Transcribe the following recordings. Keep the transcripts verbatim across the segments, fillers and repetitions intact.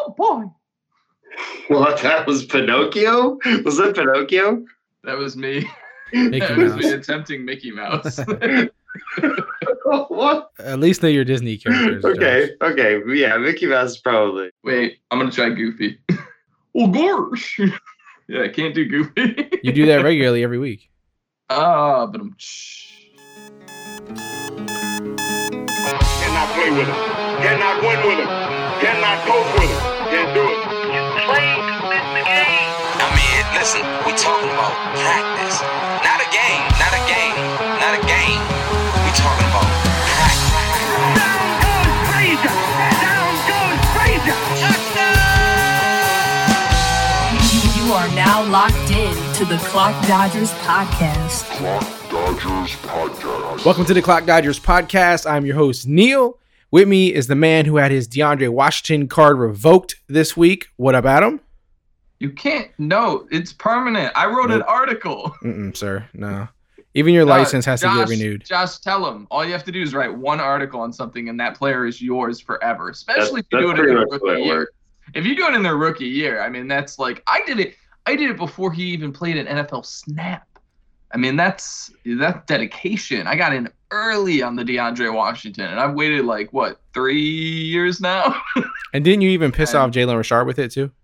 Oh boy. What? That was Pinocchio? Was that Pinocchio? That was me. Mickey that was Mouse. me attempting Mickey Mouse. What? At least know your Disney characters. Okay, Josh. okay. Yeah, Mickey Mouse probably. Wait, I'm gonna try Goofy. Oh gosh. Yeah, I can't do Goofy. You do that regularly every week. Ah, but I'm. Cannot play with him. Cannot win with him. Cannot coach with him. Can't do it. You play to win the game. I mean, listen, we talking about practice. Not a game. Not a game. Not a game. We talking about practice. Down goes Frazier. Down goes Frazier. You are now locked in to the Clock Dodgers podcast. Clock Dodgers podcast. Welcome to the Clock Dodgers podcast. I'm your host, Neil. With me is the man who had his DeAndre Washington card revoked this week. What up, Adam? You can't. No, it's permanent. I wrote Nope. an article. Mm-mm, sir, no. Even your Uh, license has Josh, to get renewed. Josh, tell him. All you have to do is write one article on something, and that player is yours forever. Especially That's- if you do that's it in pretty their much the way rookie it year. works. If you do it in their rookie year, I mean, that's like I did it. I did it before he even played an N F L snap. I mean, that's that's dedication. I got in early on the DeAndre Washington, and I've waited like what three years now. And didn't you even piss And- off Jalen Richard with it too?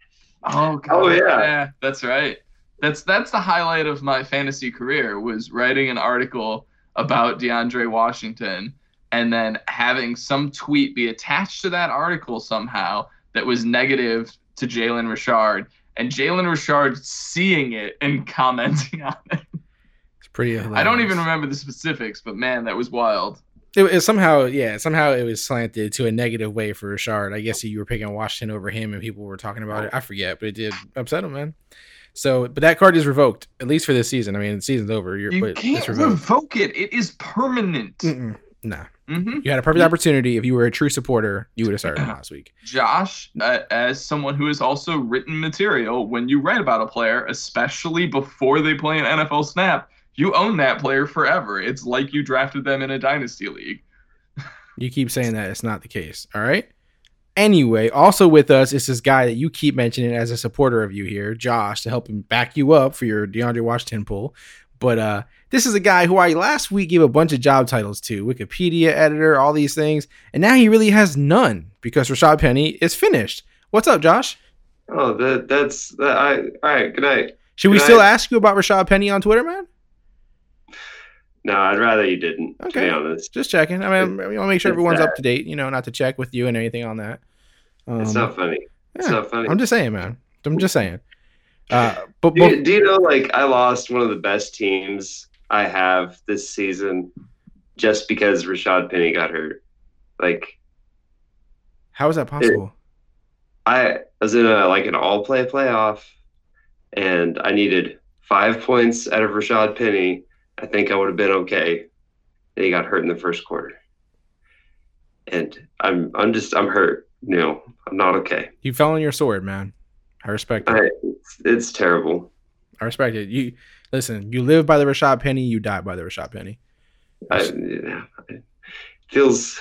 Oh, God. Oh, yeah. that's right. That's that's the highlight of my fantasy career was writing an article about DeAndre Washington and then having some tweet be attached to that article somehow that was negative to Jalen Richard and Jalen Richard seeing it and commenting on it. It's pretty hilarious. I don't even remember the specifics, but man, that was wild. It, it somehow, yeah, somehow it was slanted to a negative way for Richard. I guess you were picking Washington over him and people were talking about it. I forget, but it did upset him, man. So, but that card is revoked, at least for this season. I mean, the season's over. You're, You but can't it's revoked. revoke it. It is permanent. Mm-mm, nah. Mm-hmm. You had a perfect opportunity. If you were a true supporter, you would have started last week. Josh, uh, as someone who has also written material, when you write about a player, especially before they play an N F L snap, you own that player forever. It's like you drafted them in a dynasty league. You keep saying that. It's not the case. All right? Anyway, also with us is this guy that you keep mentioning as a supporter of you here, Josh, to help him back you up for your DeAndre Washington pull. But uh, this is a guy who I last week gave a bunch of job titles to, Wikipedia editor, all these things. And now he really has none because Rashad Penny is finished. What's up, Josh? Oh, that that's that. I all right. Good night. Should we Good still night. ask you about Rashad Penny on Twitter, man? No, I'd rather you didn't. Okay. To be honest, Just checking. I mean, we want to make sure It's everyone's bad. up to date, you know, not to check with you and anything on that. Um, it's not funny. It's yeah, not funny. I'm just saying, man. I'm just saying. Uh, but, Do but you, do you know, like, I lost one of the best teams I have this season just because Rashad Penny got hurt. Like, how is that possible? I was in a like an all-play playoff, and I needed five points out of Rashad Penny. I think I would have been okay. And he got hurt in the first quarter, and I'm I'm just I'm hurt. You know, I'm not okay. You fell on your sword, man. I respect it. I, it's, it's terrible. I respect it. You listen. You live by the Rashad Penny. You die by the Rashad Penny. I, yeah, it feels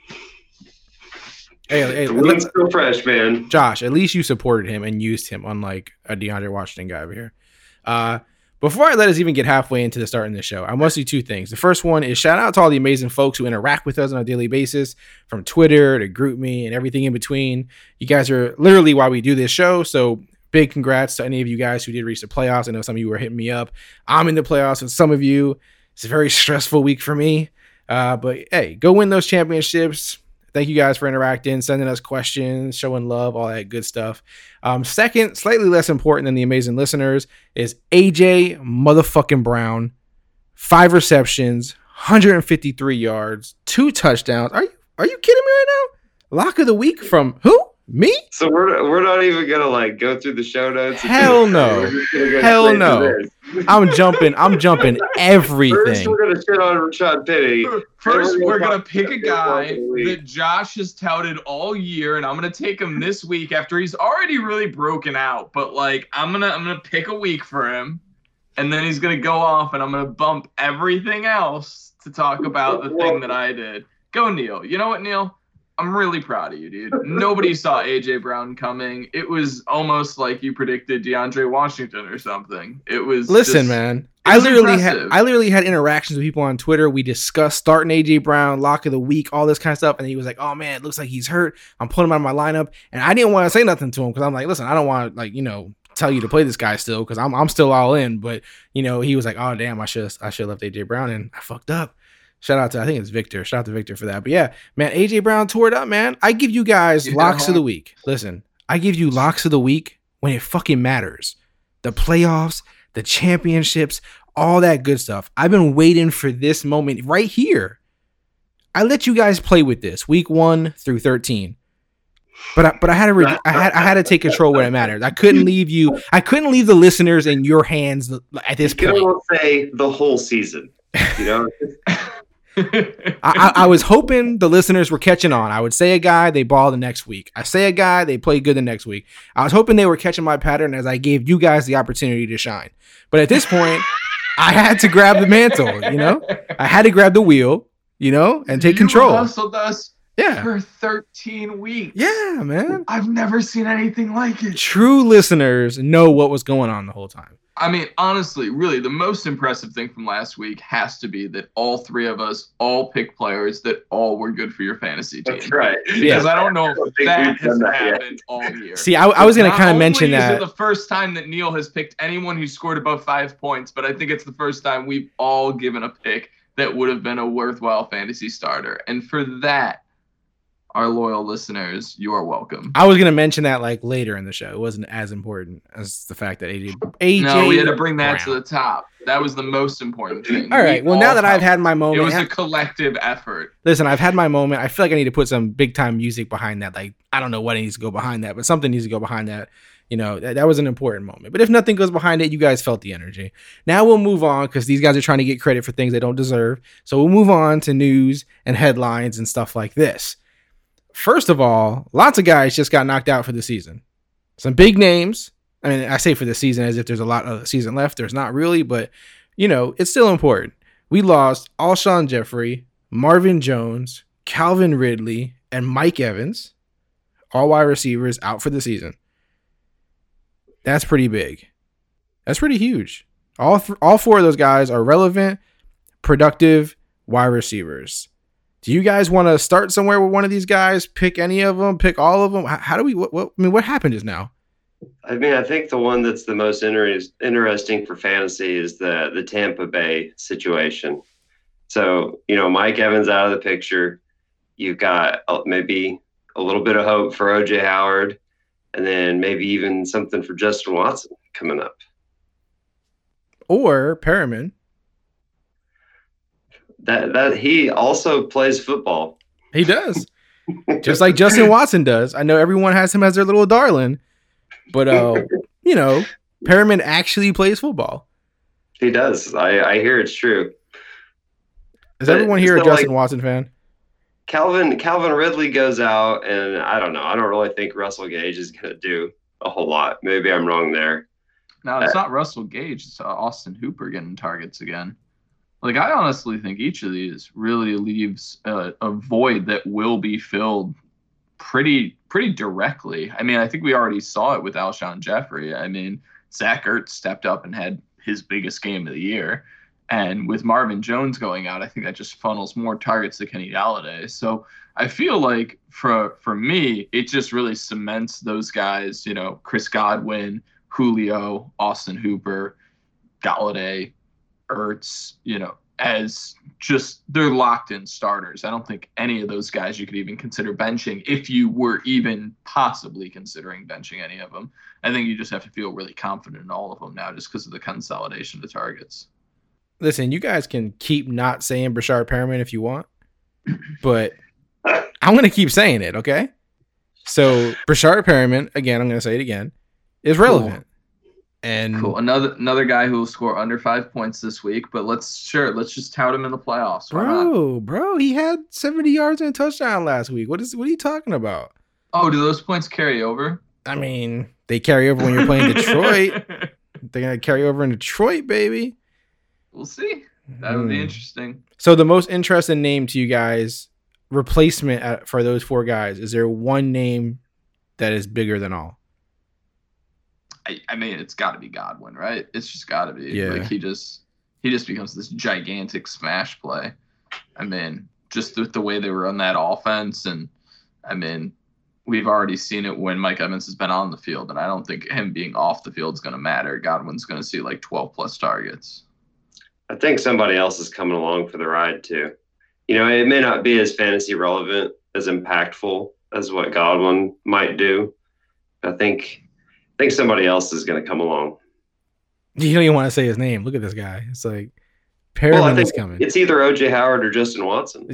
Hey, hey, the let's, wound's still fresh, man. Josh. At least you supported him and used him, unlike a DeAndre Washington guy over here. Uh, before I let us even get halfway into the starting the show, I must do two things. The first one is shout out to all the amazing folks who interact with us on a daily basis, from Twitter to GroupMe and everything in between. You guys are literally why we do this show. So big congrats to any of you guys who did reach the playoffs. I know some of you were hitting me up. I'm in the playoffs with some of you. It's a very stressful week for me. Uh, but hey, go win those championships. Thank you guys for interacting, sending us questions, showing love, all that good stuff. Um, second, slightly less important than the amazing listeners, is A J motherfucking Brown. Five receptions, one hundred fifty-three yards, two touchdowns. Are you are you kidding me right now? Lock of the week from who? Me? So we're we're not even gonna like go through the show notes. Hell no. We're just gonna go Hell straight to no. this. I'm jumping. I'm jumping First, everything. we're gonna shit on Rashad Penny. First, Then we're gonna going to talk pick a about guy the week. that Josh has touted all year, and I'm going to take him this week after he's already really broken out. But, like, I'm going to I'm gonna pick a week for him, and then he's going to go off, and I'm going to bump everything else to talk about the thing that I did. Go, Neil. You know what, Neil? I'm really proud of you, dude. Nobody saw A J Brown coming. It was almost like you predicted DeAndre Washington or something. It was Listen, just, man. I was literally had impressive. I literally had interactions with people on Twitter. We discussed starting A J Brown, lock of the week, all this kind of stuff, and he was like, "Oh man, it looks like he's hurt. I'm putting him out of my lineup." And I didn't want to say nothing to him because I'm like, "Listen, I don't want to like you know tell you to play this guy still because I'm I'm still all in." But you know, he was like, "Oh damn, I should I should have left A J Brown and I fucked up." Shout out to I think it's Victor. Shout out to Victor for that. But yeah, man, A J Brown tore it up, man. I give you guys Yeah. locks of the week. Listen, I give you locks of the week when it fucking matters. The playoffs, the championships, all that good stuff. I've been waiting for this moment right here. I let you guys play with this week one through thirteen, but I, but I had to re- I had I had to take control when it mattered. I couldn't leave you. I couldn't leave the listeners in your hands at this You can point. almost say the whole season. You know, I, I, I was hoping the listeners were catching on. I would say a guy, they ball the next week. I say a guy, they play good the next week. I was hoping they were catching my pattern as I gave you guys the opportunity to shine. But at this point, I had to grab the mantle, you know? I had to grab the wheel, you know, and take You control. hustled us Yeah. for thirteen weeks. Yeah, man. I've never seen anything like it. True listeners know what was going on the whole time. I mean, honestly, really, the most impressive thing from last week has to be that all three of us all picked players that all were good for your fantasy team. that's right. Because I don't know I don't if think that we've has done that yet. happened all year. See, I, I was going to Not kind of only mention is that. it the first time that Neil has picked anyone who scored above five points, but I think it's the first time we've all given a pick that would have been a worthwhile fantasy starter. And for that, our loyal listeners, you are welcome. I was going to mention that like later in the show. It wasn't as important as the fact that A J. A J No, we had to bring that Brown. to the top. That was the most important thing. All right. We Well, now all that I've helped. had my It moment, was a collective effort. listen, I've had my moment. I feel like I need to put some big time music behind that. Like, I don't know what needs to go behind that, but something needs to go behind that. You know, that, that was an important moment. But if nothing goes behind it, you guys felt the energy. Now we'll move on because these guys are trying to get credit for things they don't deserve. So we'll move on to news and headlines and stuff like this. First of all, lots of guys just got knocked out for the season. Some big names. I mean, I say for the season as if there's a lot of the season left. There's not really, but, you know, it's still important. We lost Alshon Jeffrey, Marvin Jones, Calvin Ridley, and Mike Evans, all wide receivers out for the season. That's pretty big. That's pretty huge. All th- all four of those guys are relevant, productive wide receivers. Do you guys want to start somewhere with one of these guys? Pick any of them? Pick all of them? How, how do we? What, what? I mean, what happened just now? I mean, I think the one that's the most inter- interesting for fantasy is the the Tampa Bay situation. So, you know, Mike Evans out of the picture. You've got uh, maybe a little bit of hope for O J Howard, and then maybe even something for Justin Watson coming up. Or Perriman. That that he also plays football. He does. Just like Justin Watson does. I know everyone has him as their little darling, but uh, you know, Perriman actually plays football. He does. I, I hear it's true. Is But everyone here a so, Justin like, Watson fan? Calvin Calvin Ridley goes out, and I don't know. I don't really think Russell Gage is going to do a whole lot. Maybe I'm wrong there. No, it's not Russell Gage. It's uh, Austin Hooper getting targets again. Like, I honestly think each of these really leaves a, a void that will be filled pretty pretty directly. I mean, I think we already saw it with Alshon Jeffrey. I mean, Zach Ertz stepped up and had his biggest game of the year. And with Marvin Jones going out, I think that just funnels more targets to Kenny Galladay. So I feel like for for me, it just really cements those guys, you know, Chris Godwin, Julio, Austin Hooper, Galladay, Ertz, you know, as just they're locked in starters. I don't think any of those guys you could even consider benching if you were even possibly considering benching any of them. I think you just have to feel really confident in all of them now just because of the consolidation of the targets. Listen, you guys can keep not saying Brashard Perriman if you want, but I'm going to keep saying it, okay? So Brashard Perriman, again, I'm going to say it again, is relevant. Cool. And cool. Another another guy who will score under five points this week, but let's sure let's just tout him in the playoffs. Why bro, not? bro, he had seventy yards and a touchdown last week. What is what are you talking about? Oh, do those points carry over? I mean, they carry over when you're playing Detroit. They're gonna carry over in Detroit, baby. We'll see. That would mm. be interesting. So the most interesting name to you guys replacement at, for those four guys, is there one name that is bigger than all? I, I mean, it's got to be Godwin, right? It's just got to be. Yeah. Like he just he just becomes this gigantic smash play. I mean, just with the way they run that offense, and I mean, we've already seen it when Mike Evans has been on the field, and I don't think him being off the field is going to matter. Godwin's going to see like twelve plus targets. I think somebody else is coming along for the ride too. You know, it may not be as fantasy relevant, as impactful as what Godwin might do. I think I think somebody else is going to come along. You don't even want to say his name. Look at this guy. It's like Perriman well, I think is coming. It's either O J Howard or Justin Watson.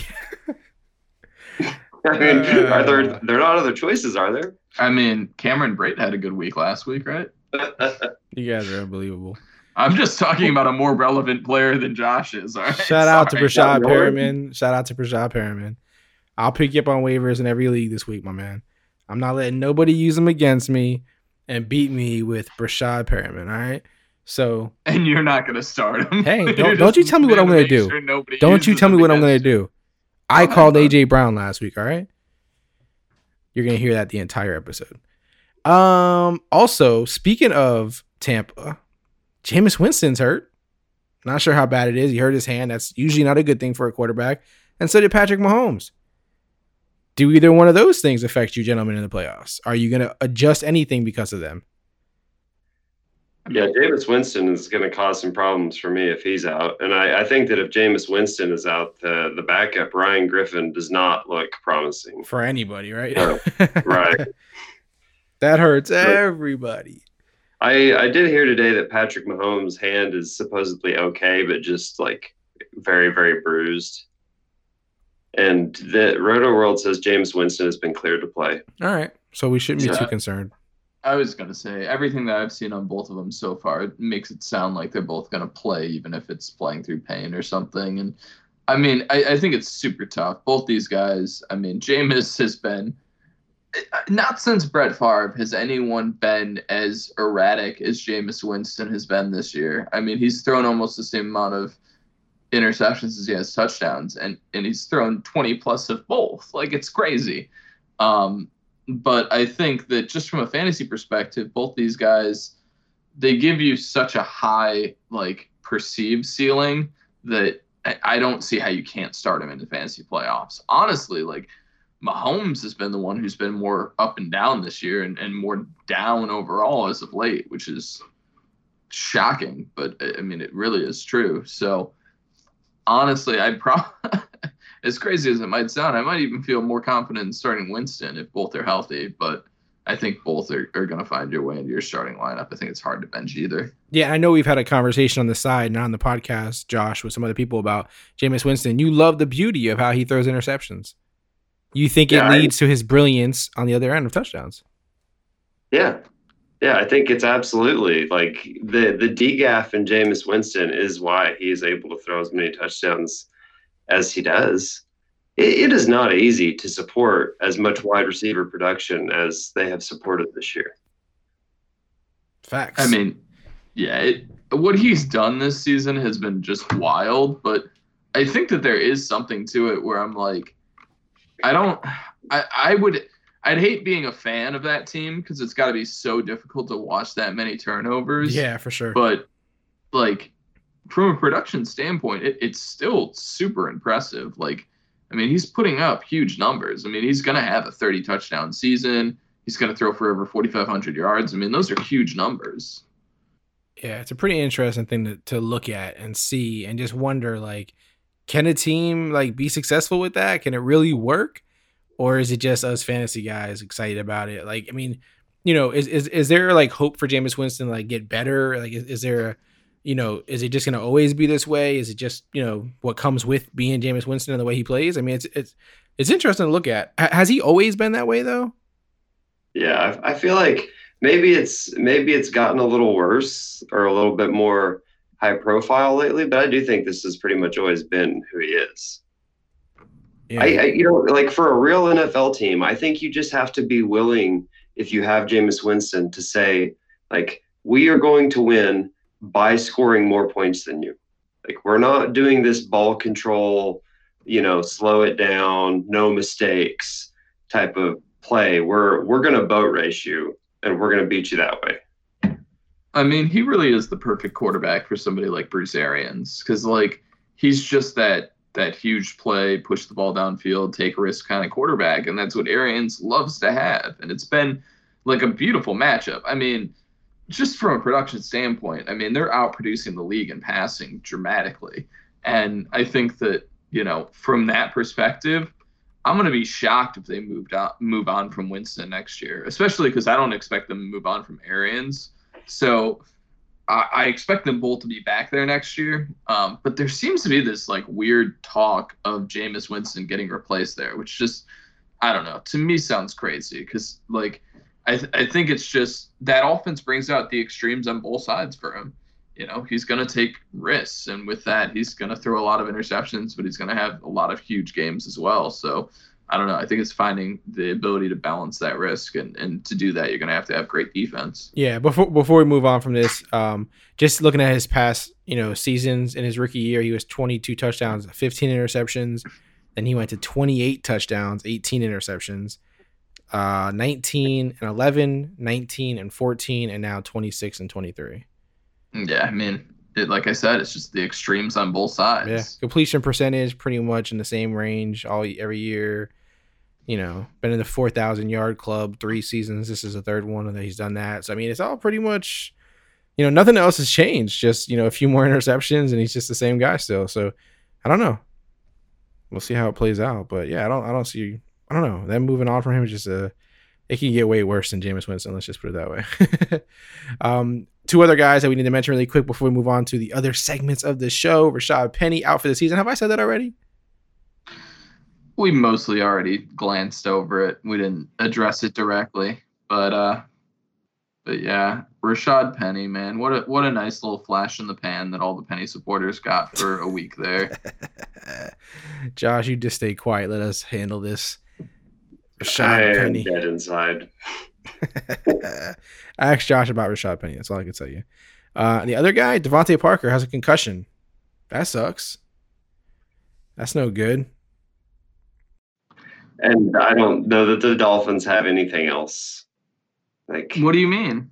I mean, Uh, are there there are not other choices, are there? I mean, Cameron Brate had a good week last week, right? You guys are unbelievable. I'm just talking about a more relevant player than Josh is. All right. Shout out to Sorry. Brashad Perriman. Shout out to Brashad Perriman. I'll pick you up on waivers in every league this week, my man. I'm not letting nobody use him against me and beat me with Brashad Perriman. All right. So, And you're not going to start him. hey, You're don't, don't just you tell me what I'm going to make do. sure nobody Don't you uses tell me him what I'm going to against you. do. I Go ahead, called bud. A J Brown last week. All right. You're going to hear that the entire episode. Um. Also, speaking of Tampa, Jameis Winston's hurt. Not sure how bad it is. He hurt his hand. That's usually not a good thing for a quarterback. And so did Patrick Mahomes. Do either one of those things affect you gentlemen in the playoffs? Are you going to adjust anything because of them? Yeah, Jameis Winston is going to cause some problems for me if he's out. And I, I think that if Jameis Winston is out, the, the backup, Ryan Griffin, does not look promising. For anybody, right? Oh, right. That hurts everybody. I, I did hear today that Patrick Mahomes' hand is supposedly okay, but just like very, very bruised. And the Roto World says Jameis Winston has been cleared to play. All right. So we shouldn't be Yeah. too concerned. I was going to say, everything that I've seen on both of them so far, it makes it sound like they're both going to play, even if it's playing through pain or something. And I mean, I, I think it's super tough. Both these guys, I mean, Jameis has been, not since Brett Favre has anyone been as erratic as Jameis Winston has been this year. I mean, he's thrown almost the same amount of interceptions as he has touchdowns, and, and he's thrown twenty plus of both. Like, it's crazy. Um, but I think that just from a fantasy perspective, both these guys, they give you such a high, like, perceived ceiling that I, I don't see how you can't start them in the fantasy playoffs. Honestly, like, Mahomes has been the one who's been more up and down this year and, and more down overall as of late, which is shocking. But, I mean, it really is true. So, honestly, I'd probably, as crazy as it might sound, I might even feel more confident in starting Winston if both are healthy. But I think both are, are going to find your way into your starting lineup. I think it's hard to bench either. Yeah, I know we've had a conversation on the side, not on the podcast, Josh, with some other people about Jameis Winston. You love the beauty of how he throws interceptions. You think Yeah, it I- leads to his brilliance on the other end of touchdowns. Yeah. Yeah, I think it's absolutely like the the D G A F in Jameis Winston is why he is able to throw as many touchdowns as he does. It, it is not easy to support as much wide receiver production as they have supported this year. Facts. I mean, yeah, it, what he's done this season has been just wild, but I think that there is something to it where I'm like, I don't, I, I would, I'd hate being a fan of that team because it's got to be so difficult to watch that many turnovers. yeah, for sure. But like from a production standpoint, it, it's still super impressive. Like, I mean, he's putting up huge numbers. I mean, he's going to have a thirty touchdown season. He's going to throw for over forty-five hundred yards. I mean, those are huge numbers. Yeah, it's a pretty interesting thing to, to look at and see and just wonder, like, can a team like be successful with that? Can it really work? Or is it just us fantasy guys excited about it? Like, I mean, you know, is is, is there like hope for Jameis Winston to like get better? Like, is, is there a, you know, is it just going to always be this way? Is it just, you know, what comes with being Jameis Winston and the way he plays? I mean, it's it's it's interesting to look at. H- has he always been that way though? Yeah, I, I feel like maybe it's maybe it's gotten a little worse or a little bit more high profile lately, but I do think this has pretty much always been who he is. Yeah. I, I you know, like for a real N F L team, I think you just have to be willing, if you have Jameis Winston, to say, like, we are going to win by scoring more points than you. Like, we're not doing this ball control, you know, slow it down, no mistakes type of play. We're we're going to boat race you, and we're going to beat you that way. I mean, he really is the perfect quarterback for somebody like Bruce Arians, because like he's just that that huge play, push the ball downfield, take a risk kind of quarterback, and that's what Arians loves to have. And it's been like a beautiful matchup. I mean, just from a production standpoint, I mean, they're outproducing the league in passing dramatically. And I think that, you know, from that perspective, I'm going to be shocked if they moved out, move on from Winston next year, especially because I don't expect them to move on from Arians. So I, I expect them both to be back there next year. Um, but there seems to be this like weird talk of Jameis Winston getting replaced there, which just, I don't know, to me sounds crazy because like I, th- I think it's just that offense brings out the extremes on both sides for him. You know, he's going to take risks, and with that, he's going to throw a lot of interceptions, but he's going to have a lot of huge games as well. So I don't know. I think it's finding the ability to balance that risk, and, and to do that, you're going to have to have great defense. Yeah. Before before we move on from this, um, just looking at his past, you know, seasons in his rookie year, he was twenty-two touchdowns, fifteen interceptions. Then he went to twenty-eight touchdowns, eighteen interceptions, uh, nineteen and eleven, nineteen and fourteen, and now twenty-six and twenty-three. Yeah, I mean, it, like I said, it's just the extremes on both sides. Yeah, completion percentage pretty much in the same range all every year. You know, been in the four thousand yard club three seasons. This is the third one that he's done that. So I mean, it's all pretty much, you know, nothing else has changed. Just, you know, a few more interceptions, and he's just the same guy still. So I don't know. We'll see how it plays out. But yeah, I don't, I don't see, I don't know. Them moving on from him is just a, it can get way worse than Jameis Winston. Let's just put it that way. um. Two other guys that we need to mention really quick before we move on to the other segments of the show. Rashad Penny out for the season. Have I said that already? We mostly already glanced over it. We didn't address it directly, but uh, but yeah, Rashad Penny, man, what a what a nice little flash in the pan that all the Penny supporters got for a week there. Josh, you just stay quiet. Let us handle this. Rashad I am Penny. Dead inside. I asked Josh about Rashad Penny. That's all I can tell you. Uh, the other guy, Devontae Parker, has a concussion. That sucks. That's no good. And I don't know that the Dolphins have anything else. Like, what do you mean?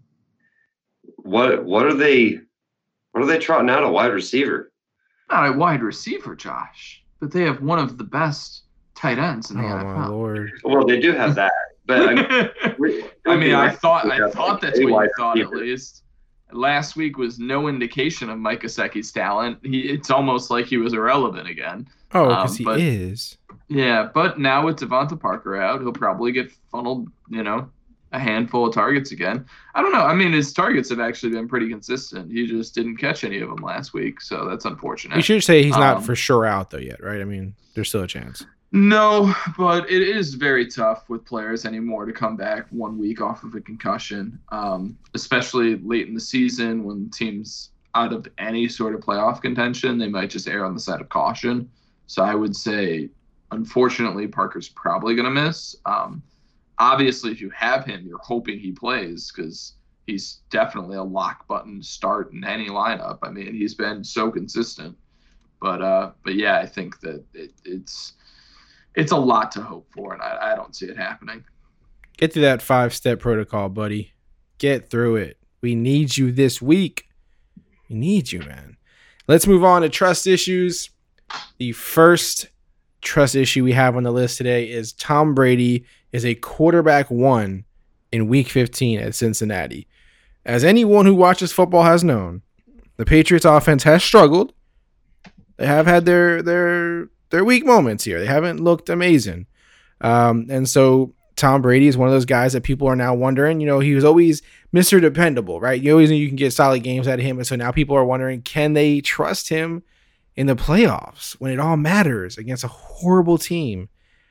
What what are they? What are they trotting out a wide receiver? Not a wide receiver, Josh, but they have one of the best tight ends in the oh, N F L. My Lord. Well, they do have that. But I mean, I, mean, I thought I thought that's what you thought at least. Last week was no indication of Mike Gesicki's talent. He it's almost like he was irrelevant again. Oh, because um, he is. Yeah, but now with Devonta Parker out, he'll probably get funneled, you know, a handful of targets again. I don't know. I mean, his targets have actually been pretty consistent. He just didn't catch any of them last week, so that's unfortunate. You should say he's not um, for sure out though yet, right? I mean, there's still a chance. No, but it is very tough with players anymore to come back one week off of a concussion, um, especially late in the season when teams out of any sort of playoff contention, they might just err on the side of caution. So I would say, unfortunately, Parker's probably going to miss. Um, obviously, if you have him, you're hoping he plays because he's definitely a lock button start in any lineup. I mean, he's been so consistent. But, uh, but yeah, I think that it, it's – It's a lot to hope for, and I, I don't see it happening. Get through that five-step protocol, buddy. Get through it. We need you this week. We need you, man. Let's move on to trust issues. The first trust issue we have on the list today is Tom Brady is a quarterback one in week fifteen at Cincinnati. As anyone who watches football has known, the Patriots offense has struggled. They have had their their They're weak moments here. They haven't looked amazing. Um, and so Tom Brady is one of those guys that people are now wondering, you know, he was always Mister Dependable, right? You always knew you can get solid games out of him. And so now people are wondering, can they trust him in the playoffs when it all matters against a horrible team?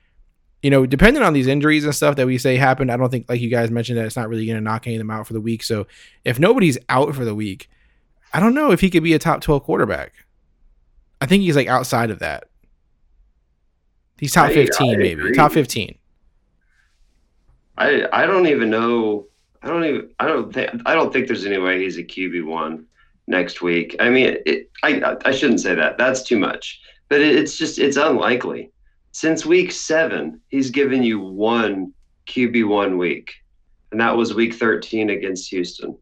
You know, depending on these injuries and stuff that we say happened, I don't think, like you guys mentioned, that it's not really going to knock any of them out for the week. So if nobody's out for the week, I don't know if he could be a top twelve quarterback. I think he's like outside of that. He's top fifteen, I, I maybe agree. Top fifteen. I I don't even know. I don't even. I don't think. I don't think there's any way he's a Q B one next week. I mean, it, I I shouldn't say that. That's too much. but it, it's just it's unlikely. Since week seven, he's given you one Q B one week, and that was week thirteen against Houston.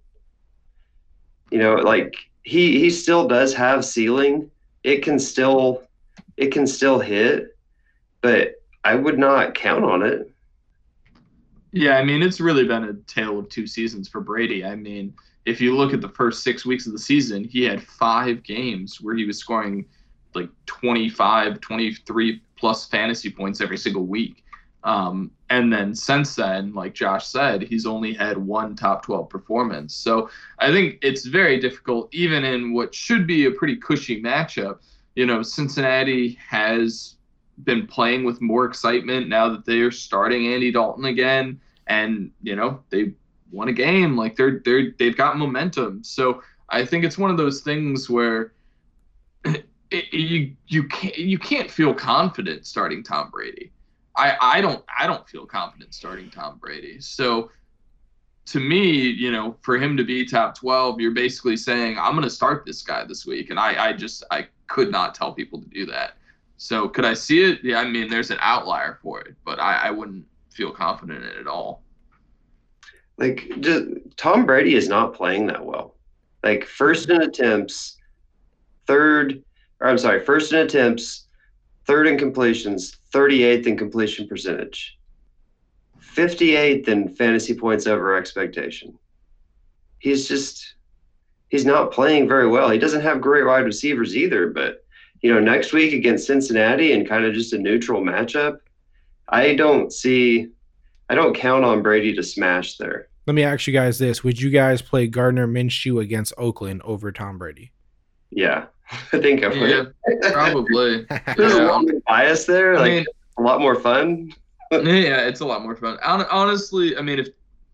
You know, like he he still does have ceiling. It can still it can still hit, but I would not count on it. Yeah, I mean, it's really been a tale of two seasons for Brady. I mean, if you look at the first six weeks of the season, he had five games where he was scoring like twenty-five, twenty-three plus fantasy points every single week. Um, and then since then, like Josh said, he's only had one top twelve performance. So I think it's very difficult, even in what should be a pretty cushy matchup. You know, Cincinnati has been playing with more excitement now that they are starting Andy Dalton again, and you know they won a game. Like they're they're they've got momentum. So I think it's one of those things where it, it, you you can't you can't feel confident starting Tom Brady. I I don't I don't feel confident starting Tom Brady. So to me, you know, for him to be top twelve, you're basically saying I'm going to start this guy this week, and I I just I could not tell people to do that. So could I see it? Yeah, I mean, there's an outlier for it, but I, I wouldn't feel confident in it at all. Like, just, Tom Brady is not playing that well. Like, first in attempts, third, or I'm sorry, first in attempts, third in completions, thirty-eighth in completion percentage, fifty-eighth in fantasy points over expectation. He's just, he's not playing very well. He doesn't have great wide receivers either, but you know, next week against Cincinnati and kind of just a neutral matchup, I don't see, I don't count on Brady to smash there. Let me ask you guys this. Would you guys play Gardner Minshew against Oakland over Tom Brady? Yeah, I think I would. Yeah, probably. There's yeah. a lot more bias there. I Like, mean, a lot more fun. Yeah, it's a lot more fun. Honestly, I mean, if,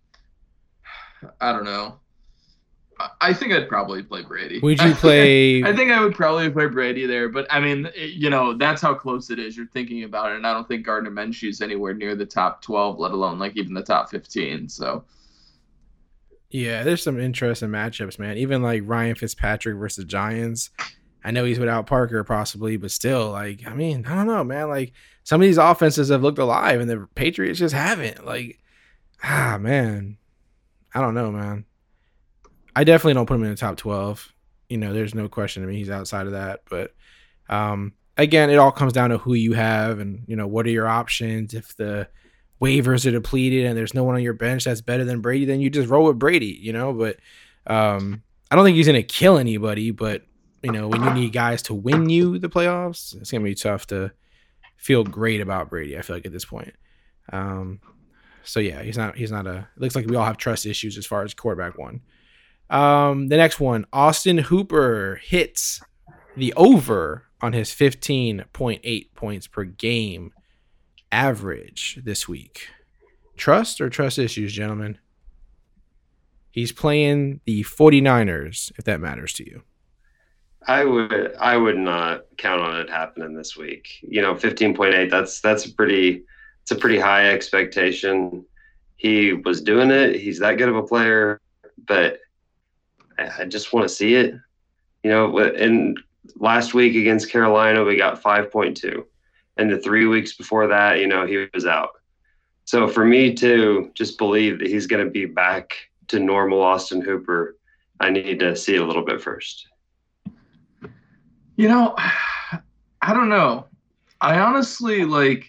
I don't know. I think I'd probably play Brady. Would you play? I think I would probably play Brady there, but I mean, you know, that's how close it is. You're thinking about it, and I don't think Gardner Minshew is anywhere near the top twelve, let alone like even the top fifteen. So, yeah, there's some interesting matchups, man. Even like Ryan Fitzpatrick versus Giants. I know he's without Parker possibly, but still, like, I mean, I don't know, man. Like some of these offenses have looked alive, and the Patriots just haven't. Like, ah, man, I don't know, man. I definitely don't put him in the top twelve. You know, there's no question to me he's outside of that. But um, again, it all comes down to who you have and, you know, what are your options. If the waivers are depleted and there's no one on your bench that's better than Brady, then you just roll with Brady, you know. But um, I don't think he's going to kill anybody. But, you know, when you need guys to win you the playoffs, it's going to be tough to feel great about Brady, I feel like, at this point. Um, so, yeah, he's not, he's not a – it looks like we all have trust issues as far as quarterback one. Um, the next one, Austin Hooper hits the over on his fifteen point eight points per game average this week. Trust or trust issues, gentlemen? He's playing the 49ers, if that matters to you. I would I would not count on it happening this week. You know, fifteen point eight, that's that's a pretty it's a pretty high expectation. He was doing it. He's that good of a player, but I just want to see it. You know, and last week against Carolina, we got five point two. And the three weeks before that, you know, he was out. So for me to just believe that he's going to be back to normal Austin Hooper, I need to see it a little bit first. You know, I don't know. I honestly, like,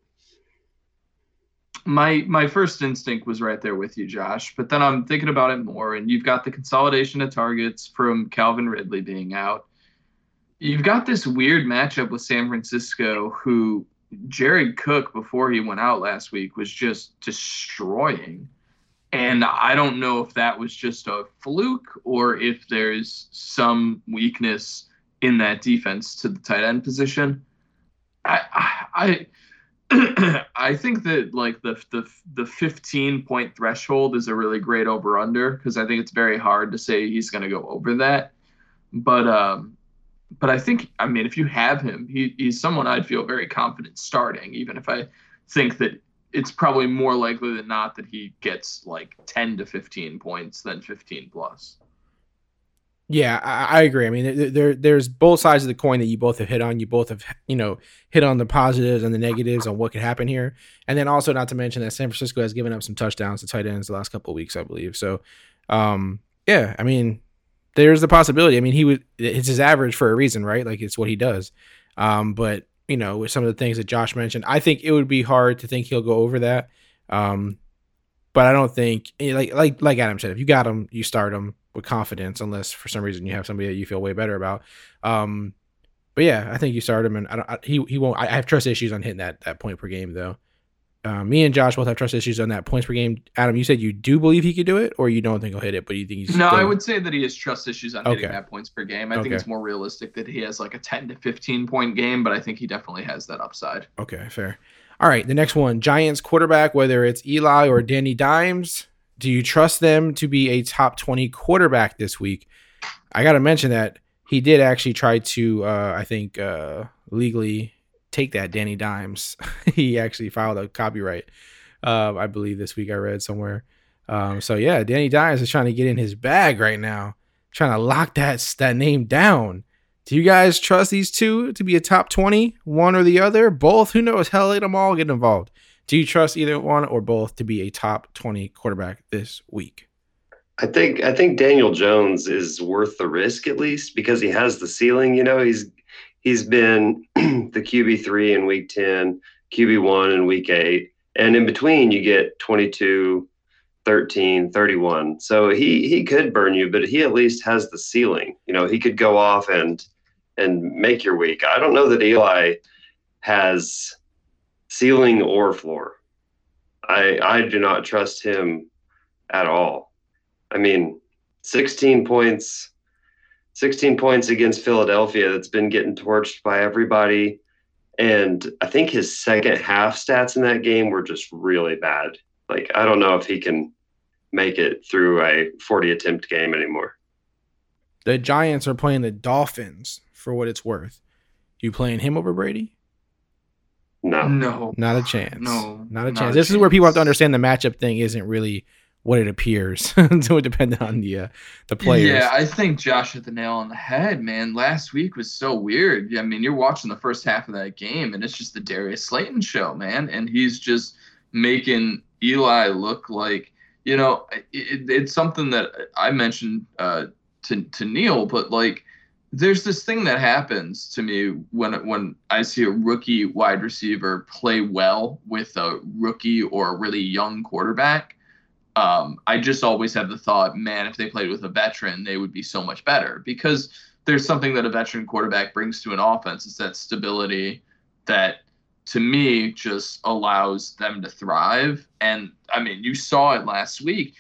My my first instinct was right there with you, Josh, but then I'm thinking about it more, and you've got the consolidation of targets from Calvin Ridley being out. You've got this weird matchup with San Francisco, who Jared Cook, before he went out last week, was just destroying. And I don't know if that was just a fluke or if there's some weakness in that defense to the tight end position. I I. I I think that like the the the fifteen point threshold is a really great over under because I think it's very hard to say he's going to go over that. But um, but I think I mean if you have him, he, he's someone I'd feel very confident starting, even if I think that it's probably more likely than not that he gets like ten to fifteen points than fifteen plus. Yeah, I, I agree. I mean, there, there there's both sides of the coin that you both have hit on. You both have, you know, hit on the positives and the negatives on what could happen here. And then also not to mention that San Francisco has given up some touchdowns to tight ends the last couple of weeks, I believe. So, um, yeah, I mean, there's the possibility. I mean, he would, it's his average for a reason, right? Like it's what he does. Um, but, you know, with some of the things that Josh mentioned, I think it would be hard to think he'll go over that. Um, but I don't think, like, like, like Adam said, if you got him, you start him with confidence, unless for some reason you have somebody that you feel way better about. Um, but yeah, I think you start him, and I don't. I, he he won't. I, I have trust issues on hitting that that point per game though. Uh, me and Josh both have trust issues on that points per game. Adam, you said you do believe he could do it, or you don't think he'll hit it, but you think he's no. still... I would say that he has trust issues on hitting Okay. that points per game. I Okay. think it's more realistic that he has like a ten to fifteen point game, but I think he definitely has that upside. Okay, fair. All right, the next one, Giants quarterback, whether it's Eli or Danny Dimes. Do you trust them to be a top twenty quarterback this week? I got to mention that he did actually try to, uh, I think, uh, legally take that Danny Dimes. He actually filed a copyright, uh, I believe, this week I read somewhere. Um, so, yeah, Danny Dimes is trying to get in his bag right now, trying to lock that, that name down. Do you guys trust these two to be a top twenty, one or the other? Both? Who knows? Hell, let them all get involved. Do you trust either one or both to be a top twenty quarterback this week? I think I think Daniel Jones is worth the risk, at least because he has the ceiling. You know, he's he's been the Q B three in week ten, Q B one in week eight, and in between you get twenty-two, thirteen, thirty-one. So he he could burn you, but he at least has the ceiling. You know, he could go off and and make your week. I don't know that Eli has ceiling or floor. I I do not trust him at all. I mean, sixteen points, sixteen points against Philadelphia that's been getting torched by everybody. And I think his second half stats in that game were just really bad. Like, I don't know if he can make it through a forty attempt game anymore. The Giants are playing the Dolphins for what it's worth. You playing him over Brady? No. No, Not a chance. No, not a not chance. a This is where people have to chance. understand the matchup thing isn't really what it appears. So it depends on the uh, the players. Yeah, I think Josh hit the nail on the head, man. Last week was so weird. I mean, you're watching the first half of that game, and it's just the Darius Slayton show, man. And he's just making Eli look like, you know, it, it's something that I mentioned uh, to to Neil, but like, there's this thing that happens to me when when I see a rookie wide receiver play well with a rookie or a really young quarterback. Um, I just always have the thought, man, if they played with a veteran, they would be so much better, because there's something that a veteran quarterback brings to an offense. It's that stability that, to me, just allows them to thrive. And I mean, you saw it last week.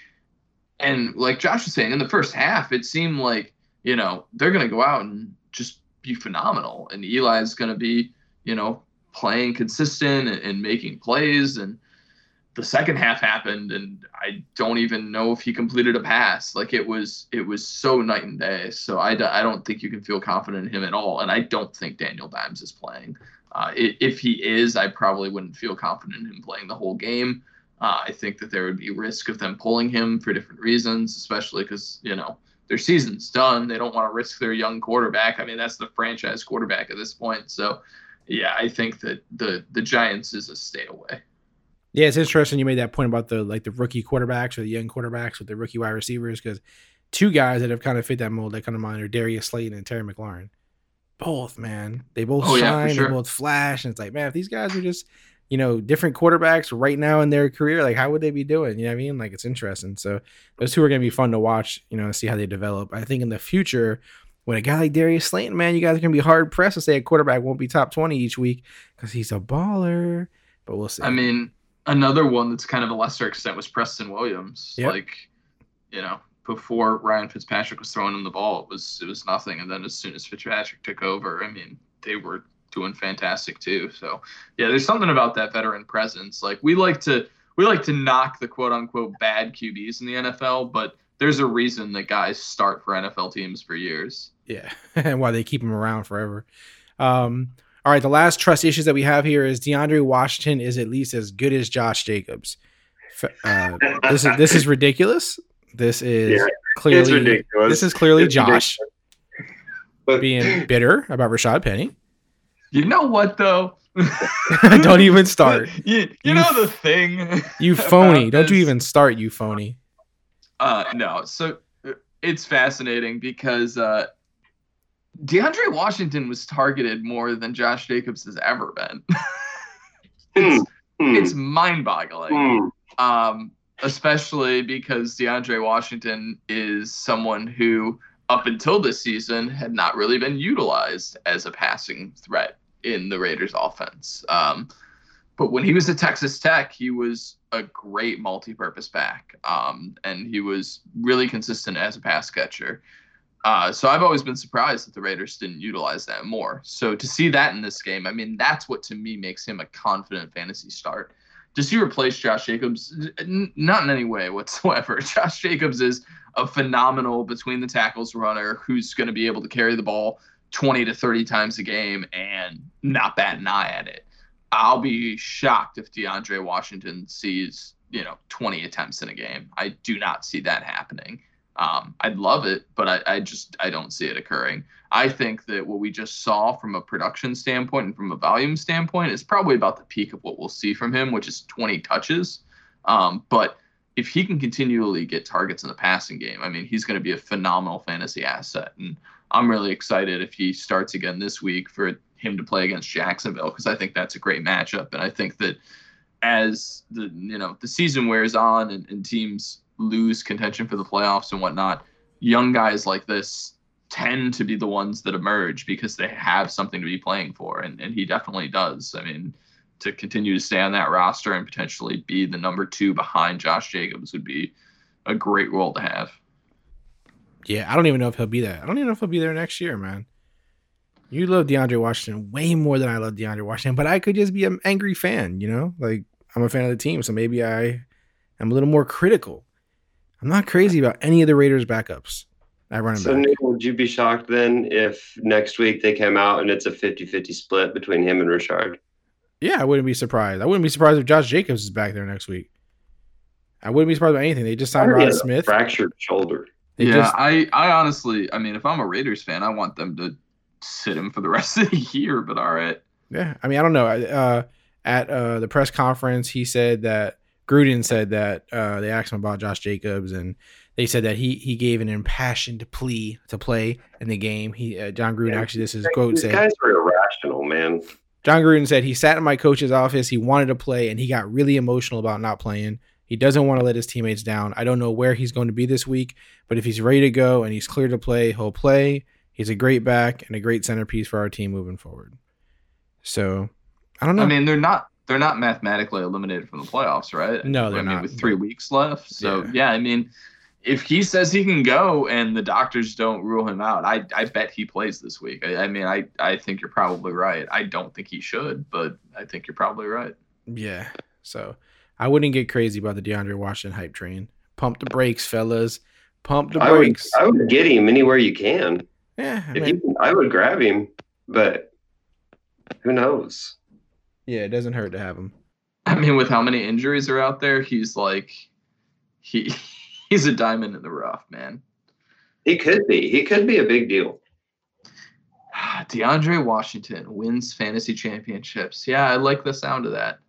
And like Josh was saying, in the first half, it seemed like, you know, they're going to go out and just be phenomenal. And Eli's going to be, you know, playing consistent and, and making plays. And the second half happened, and I don't even know if he completed a pass. Like, it was, it was so night and day. So I, I don't think you can feel confident in him at all. And I don't think Daniel Dimes is playing. Uh, if he is, I probably wouldn't feel confident in him playing the whole game. Uh, I think that there would be risk of them pulling him for different reasons, especially because, you know, their season's done. They don't want to risk their young quarterback. I mean, that's the franchise quarterback at this point. So, yeah, I think that the the Giants is a stay away. Yeah, it's interesting you made that point about the like the rookie quarterbacks or the young quarterbacks with the rookie wide receivers, because two guys that have kind of fit that mold that come to mind are Darius Slayton and Terry McLaurin. Both, man. They both Oh, shine, yeah, for sure. they both flash, and it's like, man, if these guys are just, you know, different quarterbacks right now in their career, like, how would they be doing? You know what I mean? Like, it's interesting. So those two are going to be fun to watch, you know, and see how they develop. I think in the future, when a guy like Darius Slayton, man, you guys are going to be hard pressed to say a quarterback won't be top twenty each week because he's a baller, but we'll see. I mean, another one that's kind of a lesser extent was Preston Williams. Yep. Like, you know, before Ryan Fitzpatrick was throwing him the ball, it was it was nothing. And then as soon as Fitzpatrick took over, I mean, they were doing fantastic too. So yeah, there's something about that veteran presence. Like, we like to we like to knock the quote unquote bad Q Bs in the N F L, but there's a reason that guys start for N F L teams for years. Yeah, and why they keep him around forever. Um, all right, the last trust issues that we have here is DeAndre Washington is at least as good as Josh Jacobs. Uh, this is this is ridiculous. This is Yeah, clearly it's ridiculous. This is clearly It's Josh But being bitter about Rashad Penny. You know what though? Don't even start. You, you, You know f- the thing. You phony. about Don't you this? even start, you phony. Uh, no. So uh, it's fascinating because uh, DeAndre Washington was targeted more than Josh Jacobs has ever been. it's Hmm. it's mind-boggling. Hmm. Um, especially because DeAndre Washington is someone who, up until this season, had not really been utilized as a passing threat in the Raiders offense. Um, but when he was at Texas Tech, he was a great multi-purpose back, um, and he was really consistent as a pass catcher. Uh, so I've always been surprised that the Raiders didn't utilize that more. So to see that in this game, I mean, that's what to me makes him a confident fantasy start. Does he replace Josh Jacobs? N- not in any way whatsoever. Josh Jacobs is a phenomenal between the tackles runner who's going to be able to carry the ball twenty to thirty times a game and not bat an eye at it. I'll be shocked if DeAndre Washington sees, you know, twenty attempts in a game. I do not see that happening. Um, I'd love it, but I, I just I don't see it occurring. I think that what we just saw from a production standpoint and from a volume standpoint is probably about the peak of what we'll see from him, which is twenty touches. Um, but if he can continually get targets in the passing game, I mean, he's going to be a phenomenal fantasy asset. And I'm really excited if he starts again this week for him to play against Jacksonville, because I think that's a great matchup. And I think that as the you know the season wears on and, and teams lose contention for the playoffs and whatnot, young guys like this tend to be the ones that emerge because they have something to be playing for. And, and he definitely does. I mean, to continue to stay on that roster and potentially be the number two behind Josh Jacobs would be a great role to have. Yeah, I don't even know if he'll be there. I don't even know if he'll be there next year, man. You love DeAndre Washington way more than I love DeAndre Washington, but I could just be an angry fan, you know? Like, I'm a fan of the team, so maybe I am a little more critical. I'm not crazy about any of the Raiders' backups. I run So, back. Nick, would you be shocked then if next week they came out and it's a fifty-fifty split between him and Richard? Yeah, I wouldn't be surprised. I wouldn't be surprised if Josh Jacobs is back there next week. I wouldn't be surprised about anything. They just signed He Rod has a Smith. fractured shoulder. They yeah, just, I, I honestly, I mean, if I'm a Raiders fan, I want them to sit him for the rest of the year, but all right. yeah, I mean, I don't know. Uh, at uh, the press conference, he said that Gruden said that uh, they asked him about Josh Jacobs, and they said that he he gave an impassioned plea to play in the game. He uh, John Gruden, actually, this is his quote, These said, guys are irrational, man. John Gruden said he sat in my coach's office. He wanted to play, and he got really emotional about not playing. He doesn't want to let his teammates down. I don't know where he's going to be this week, but if he's ready to go and he's clear to play, he'll play. He's a great back and a great centerpiece for our team moving forward. So, I don't know. I mean, they're not they're not mathematically eliminated from the playoffs, right? No, they're I mean, not, with three but- weeks left. So, Yeah. yeah, I mean, if he says he can go and the doctors don't rule him out, I I bet he plays this week. I, I mean, I, I think you're probably right. I don't think he should, but I think you're probably right. Yeah. So I wouldn't get crazy about the DeAndre Washington hype train. Pump the brakes, fellas. Pump the I would, brakes. I would get him anywhere you can. Yeah. I If mean, you, I would grab him, but who knows? yeah, it doesn't hurt to have him. I mean, with how many injuries are out there, he's like he he's a diamond in the rough, man. He could be. He could be a big deal. DeAndre Washington wins fantasy championships. Yeah, I like the sound of that.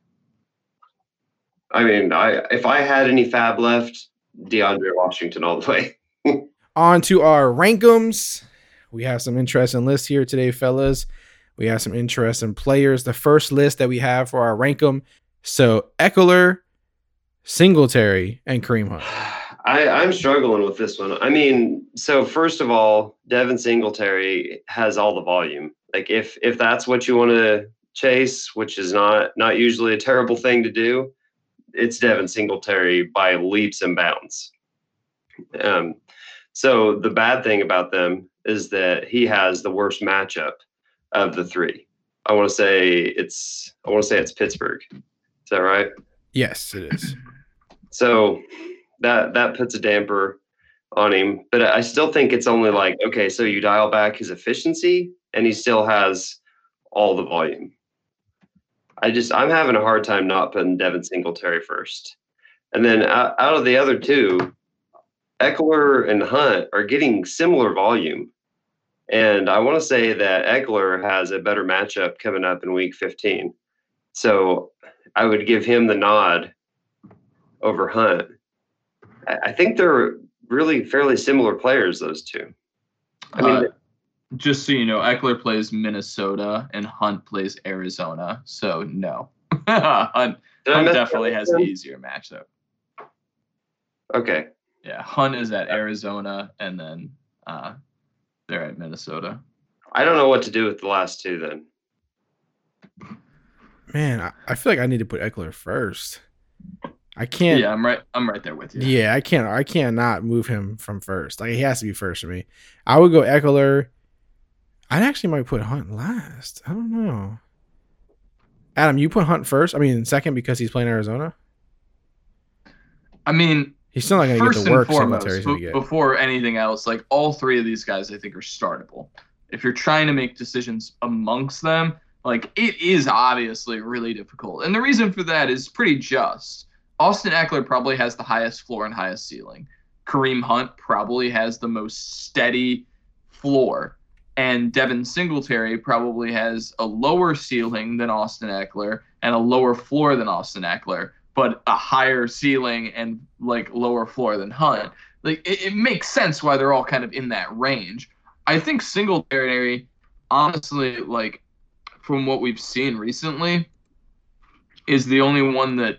I mean, I if I had any fab left, DeAndre Washington all the way. On to our rankums. We have some interesting lists here today, fellas. We have some interesting players. The first list that we have for our rankum. So Eckler, Singletary, and Kareem Hunt. I, I'm struggling with this one. I mean, so first of all, Devin Singletary has all the volume. Like if if that's what you want to chase, which is not not usually a terrible thing to do, it's Devin Singletary by leaps and bounds. Um, so the bad thing about them is that he has the worst matchup of the three. I want to say it's I want to say it's Pittsburgh. Is that right? Yes, it is. So that that puts a damper on him. But I still think it's only like, okay, so you dial back his efficiency and he still has all the volume. I just I'm having a hard time not putting Devin Singletary first. And then out, out of the other two, Eckler and Hunt are getting similar volume. And I want to say that Eckler has a better matchup coming up in week fifteen. So I would give him the nod over Hunt. I, I think they're really fairly similar players, those two. I mean, uh, just so you know, Eckler plays Minnesota and Hunt plays Arizona. So no, Hunt, Hunt definitely has an easier matchup. Okay. Yeah, Hunt is at Arizona, and then uh, they're at Minnesota. I don't know what to do with the last two then. Man, I, I feel like I need to put Eckler first. I can't. Yeah, I'm right. I'm right there with you. Yeah, I can't. I can't not move him from first. Like he has to be first for me. I would go Eckler. I'd actually might put Hunt last. I don't know. Adam, you put Hunt first. I mean second because he's playing Arizona. I mean, he's still not going to get the work Singletary's going to get. Before anything else, like all three of these guys, I think are startable. If you're trying to make decisions amongst them, like it is obviously really difficult, and the reason for that is pretty just. Austin Eckler probably has the highest floor and highest ceiling. Kareem Hunt probably has the most steady floor. And Devin Singletary probably has a lower ceiling than Austin Eckler and a lower floor than Austin Eckler, but a higher ceiling and like lower floor than Hunt. Like it, it makes sense why they're all kind of in that range. I think Singletary, honestly, like from what we've seen recently, is the only one that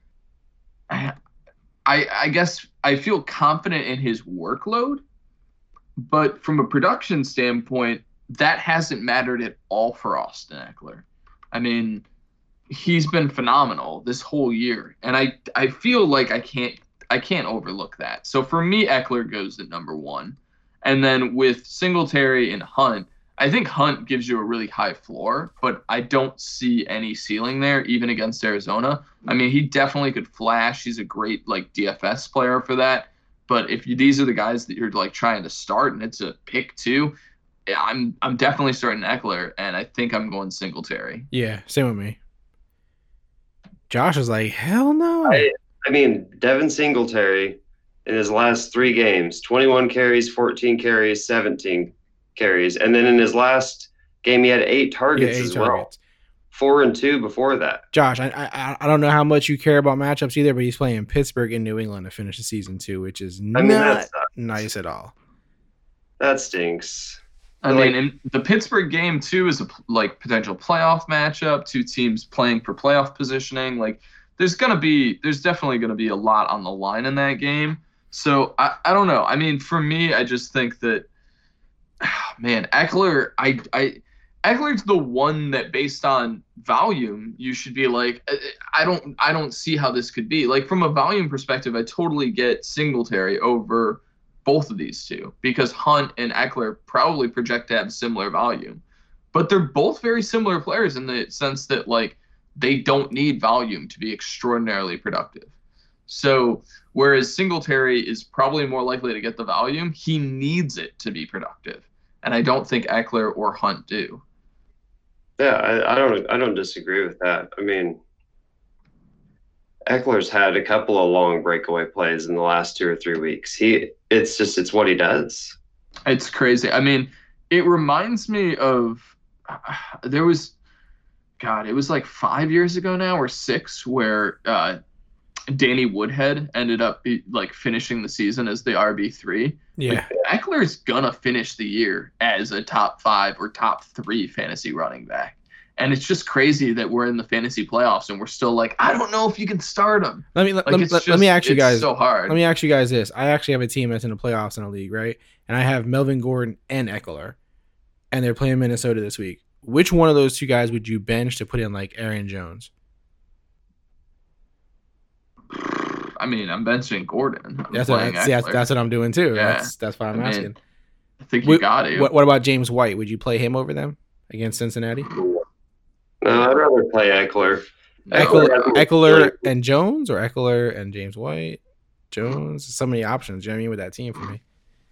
I, I guess I feel confident in his workload. But from a production standpoint, that hasn't mattered at all for Austin Eckler. I mean, he's been phenomenal this whole year, and I I feel like I can't I can't overlook that. So for me, Eckler goes at number one, and then with Singletary and Hunt, I think Hunt gives you a really high floor, but I don't see any ceiling there, even against Arizona. I mean, he definitely could flash. He's a great like D F S player for that. But if you, these are the guys that you're like trying to start and it's a pick two, I'm I'm definitely starting Eckler, and I think I'm going Singletary. Yeah, same with me. Josh is like, hell no. I, I mean, Devin Singletary in his last three games, twenty-one carries, fourteen carries, seventeen carries. And then in his last game, he had eight targets yeah, eight as targets. well. Four and two before that. Josh, I, I I don't know how much you care about matchups either, but he's playing Pittsburgh and New England to finish the season too, which is I mean, not nice at all. That stinks. I mean, in the Pittsburgh game too is a like potential playoff matchup. Two teams playing for playoff positioning. Like, there's gonna be, there's definitely gonna be a lot on the line in that game. So I, I don't know. I mean, for me, I just think that, man, Eckler, I I. Eckler's the one that, based on volume, you should be like, I don't, I don't see how this could be. Like from a volume perspective, I totally get Singletary over both of these two because Hunt and Eckler probably project to have similar volume, but they're both very similar players in the sense that like they don't need volume to be extraordinarily productive. So whereas Singletary is probably more likely to get the volume, he needs it to be productive, and I don't think Eckler or Hunt do. Yeah, I, I don't I don't disagree with that. I mean, Eckler's had a couple of long breakaway plays in the last two or three weeks. He it's just it's what he does. It's crazy. I mean, it reminds me of uh, there was God, it was like five years ago now or six where uh, Danny Woodhead ended up be, like finishing the season as the R B three. Yeah. Like, Eckler's gonna finish the year as a top five or top three fantasy running back. And it's just crazy that we're in the fantasy playoffs and we're still like, I don't know if you can start him. Let me let, like, let, just, let me ask you guys. So hard. Let me ask you guys this. I actually have a team that's in the playoffs in a league, right? And I have Melvin Gordon and Eckler, and they're playing Minnesota this week. Which one of those two guys would you bench to put in like Aaron Jones? I mean, I'm benching Gordon. I'm that's, what, that's, that's, that's what I'm doing too. Yeah. That's that's why I'm I asking. Mean, I think you got it. What, what about James White? Would you play him over them against Cincinnati? No, I'd rather play Eckler. Eckler, Eckler and Jones, or Eckler and James White? Jones. So many options. You know what I mean with that team for me.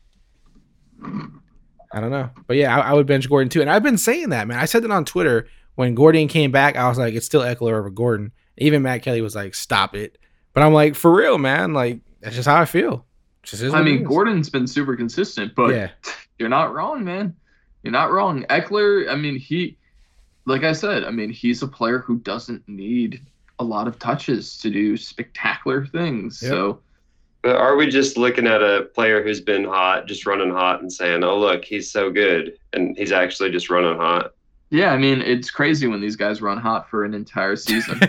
I don't know, but yeah, I, I would bench Gordon too. And I've been saying that, man. I said that on Twitter when Gordon came back. I was like, it's still Eckler over Gordon. Even Matt Kelly was like, stop it. But I'm like, for real, man. Like, that's just how I feel. I mean, Gordon's been super consistent, but yeah. You're not wrong, man. You're not wrong. Eckler, I mean, he, like I said, I mean, he's a player who doesn't need a lot of touches to do spectacular things. Yep. So, but are we just looking at a player who's been hot, just running hot, and saying, "Oh, look, he's so good," and he's actually just running hot? Yeah, I mean, it's crazy when these guys run hot for an entire season.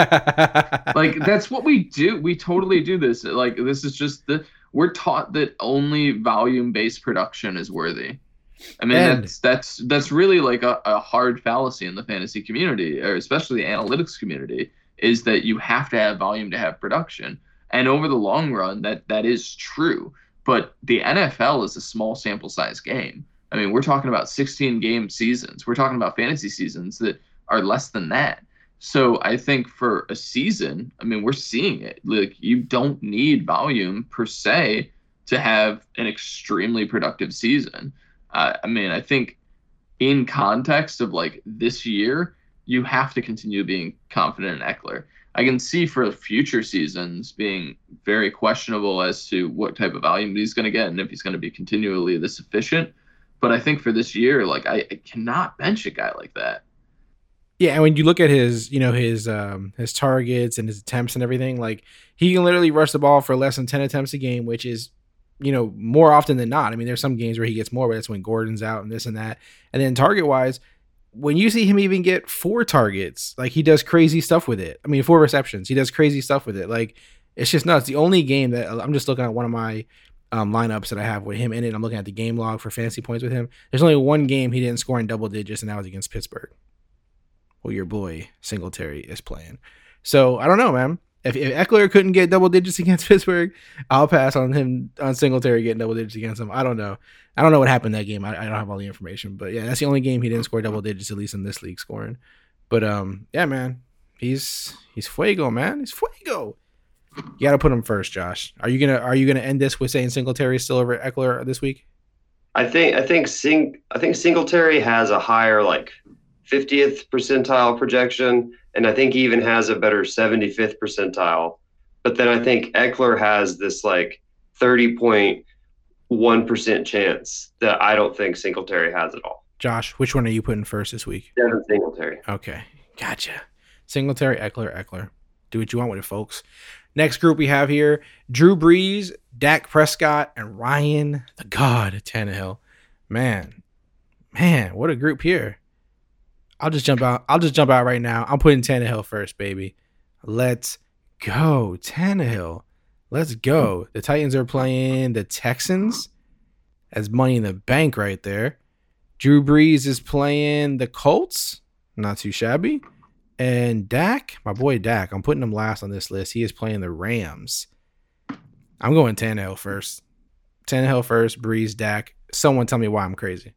Like, that's what we do. We totally do this. Like, this is just the we're taught that only volume-based production is worthy. I mean, and, that's that's that's really like a, a hard fallacy in the fantasy community, or especially the analytics community, is that you have to have volume to have production. And over the long run, that that is true. But the N F L is a small sample size game. I mean, we're talking about sixteen game seasons. We're talking about fantasy seasons that are less than that. So I think for a season, I mean, we're seeing it. Like, you don't need volume per se to have an extremely productive season. Uh, I mean, I think in context of like this year, you have to continue being confident in Eckler. I can see for future seasons being very questionable as to what type of volume he's going to get and if he's going to be continually this efficient. But I think for this year, like I, I cannot bench a guy like that. Yeah, and when you look at his, you know, his um, his targets and his attempts and everything, like he can literally rush the ball for less than ten attempts a game, which is, you know, more often than not. I mean, there's some games where he gets more, but that's when Gordon's out and this and that. And then target wise, when you see him even get four targets, like he does crazy stuff with it. I mean, four receptions, he does crazy stuff with it. Like it's just nuts. The only game that I'm just looking at one of my um, lineups that I have with him in it. I'm looking at the game log for fantasy points with him. There's only one game he didn't score in double digits, and that was against Pittsburgh. Well, your boy Singletary is playing. So I don't know, man. If, if Eckler couldn't get double digits against Pittsburgh, I'll pass on him on Singletary getting double digits against him. I don't know. I don't know what happened that game. I, I don't have all the information, but yeah, that's the only game he didn't score double digits, at least in this league scoring. But um, yeah, man, he's he's fuego, man. He's fuego. You got to put him first, Josh. Are you gonna Are you gonna end this with saying Singletary is still over Eckler this week? I think I think Sing I think Singletary has a higher like fiftieth percentile projection, and I think he even has a better seventy-fifth percentile. But then I think Eckler has this like thirty point one percent chance that I don't think Singletary has at all. Josh, which one are you putting first this week? Devin Singletary. Okay, gotcha. Singletary, Eckler, Eckler. Do what you want with it, folks. Next group we have here, Drew Brees, Dak Prescott, and Ryan the God Tannehill. Man, man, what a group here. I'll just jump out. I'll just jump out right now. I'm putting Tannehill first, baby. Let's go, Tannehill. Let's go. The Titans are playing the Texans. That's money in the bank right there. Drew Brees is playing the Colts. Not too shabby. And Dak, my boy Dak, I'm putting him last on this list. He is playing the Rams. I'm going Tannehill first. Tannehill first, Brees, Dak. Someone tell me why I'm crazy.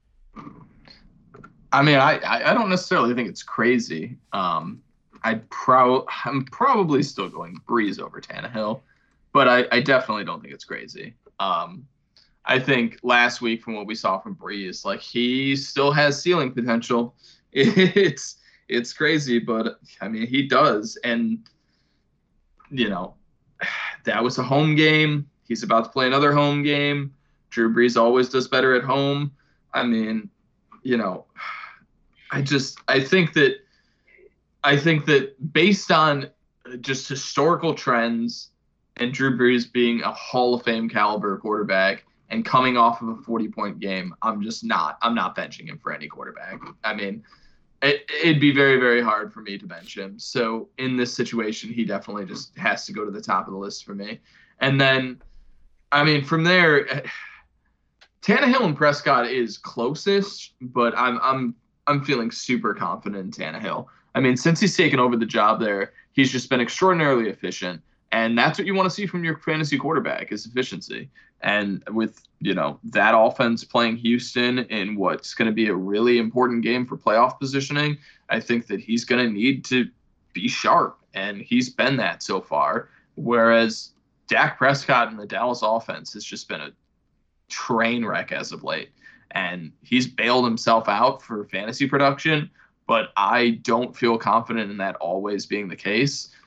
I mean, I, I don't necessarily think it's crazy. Um, I'd pro- I'm probably still going Brees over Tannehill, but I, I definitely don't think it's crazy. Um, I think last week from what we saw from Brees, like he still has ceiling potential. It's it's crazy, but I mean he does, and you know that was a home game. He's about to play another home game. Drew Brees always does better at home. I mean, you know. I just I think that I think that based on just historical trends and Drew Brees being a Hall of Fame caliber quarterback and coming off of a forty point game, I'm just not I'm not benching him for any quarterback. I mean, it, it'd be very, very hard for me to bench him. So in this situation, he definitely just has to go to the top of the list for me. And then, I mean, from there, Tannehill and Prescott is closest, but I'm I'm I'm feeling super confident in Tannehill. I mean, since he's taken over the job there, he's just been extraordinarily efficient. And that's what you want to see from your fantasy quarterback is efficiency. And with, you know, that offense playing Houston in what's going to be a really important game for playoff positioning, I think that he's going to need to be sharp. And he's been that so far. Whereas Dak Prescott in the Dallas offense has just been a train wreck as of late. And he's bailed himself out for fantasy production, but I don't feel confident in that always being the case.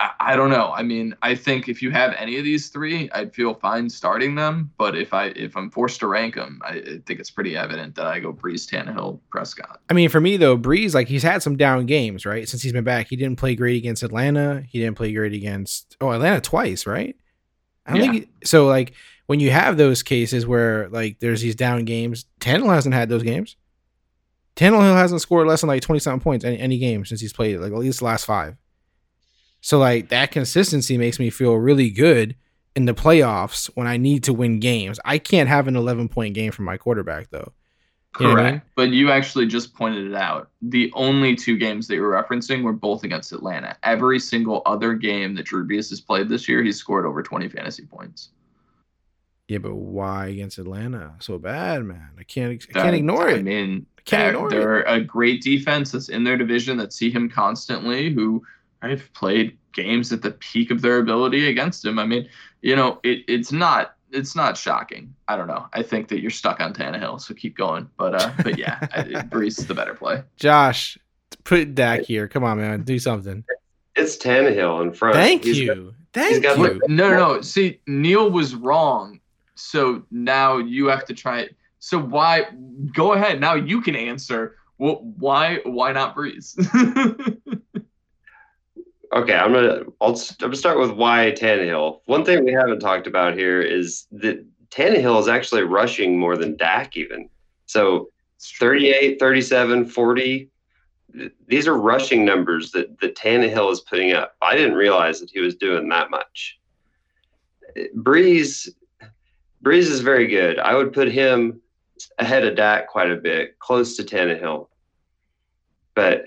I, I don't know. I mean, I think if you have any of these three, I'd feel fine starting them. But if I if I'm forced to rank them, I, I think it's pretty evident that I go Breeze, Tannehill, Prescott. I mean, for me though, Breeze, like he's had some down games, right? Since he's been back, he didn't play great against Atlanta. He didn't play great against oh Atlanta twice, right? I don't Yeah. think he, so. Like when you have those cases where like there's these down games, Tannehill hasn't had those games. Tannehill hasn't scored less than like twenty something points any, any game since he's played, like at least the last five. So like that consistency makes me feel really good in the playoffs when I need to win games. I can't have an eleven point game from my quarterback though. You know what I Correct. mean? But you actually just pointed it out. The only two games that you were referencing were both against Atlanta. Every single other game that Drew Brees has played this year, he's scored over twenty fantasy points. Yeah, but why against Atlanta so bad, man? I can't. I That- can't ignore I it. mean, I can't they're, ignore it. they're a great defense that's in their division that see him constantly, who have played games at the peak of their ability against him. I mean, you know, it, it's not it's not shocking. I don't know. I think that you're stuck on Tannehill, so keep going. But uh, but yeah, I, Brees is the better play. Josh, put Dak here. Come on, man, do something. It's Tannehill in front. Thank He's you. got- Thank got you. No, no, no. See, Neil was wrong. So now you have to try it. So why? Go ahead. Now you can answer. Well, why? Why not Breeze? Okay, I'm gonna. I'll. I'm gonna start with why Tannehill. One thing we haven't talked about here is that Tannehill is actually rushing more than Dak even. So thirty-eight, thirty-seven, forty. th- These are rushing numbers that that Tannehill is putting up. I didn't realize that he was doing that much. Breeze, Breeze is very good. I would put him ahead of Dak quite a bit, close to Tannehill. But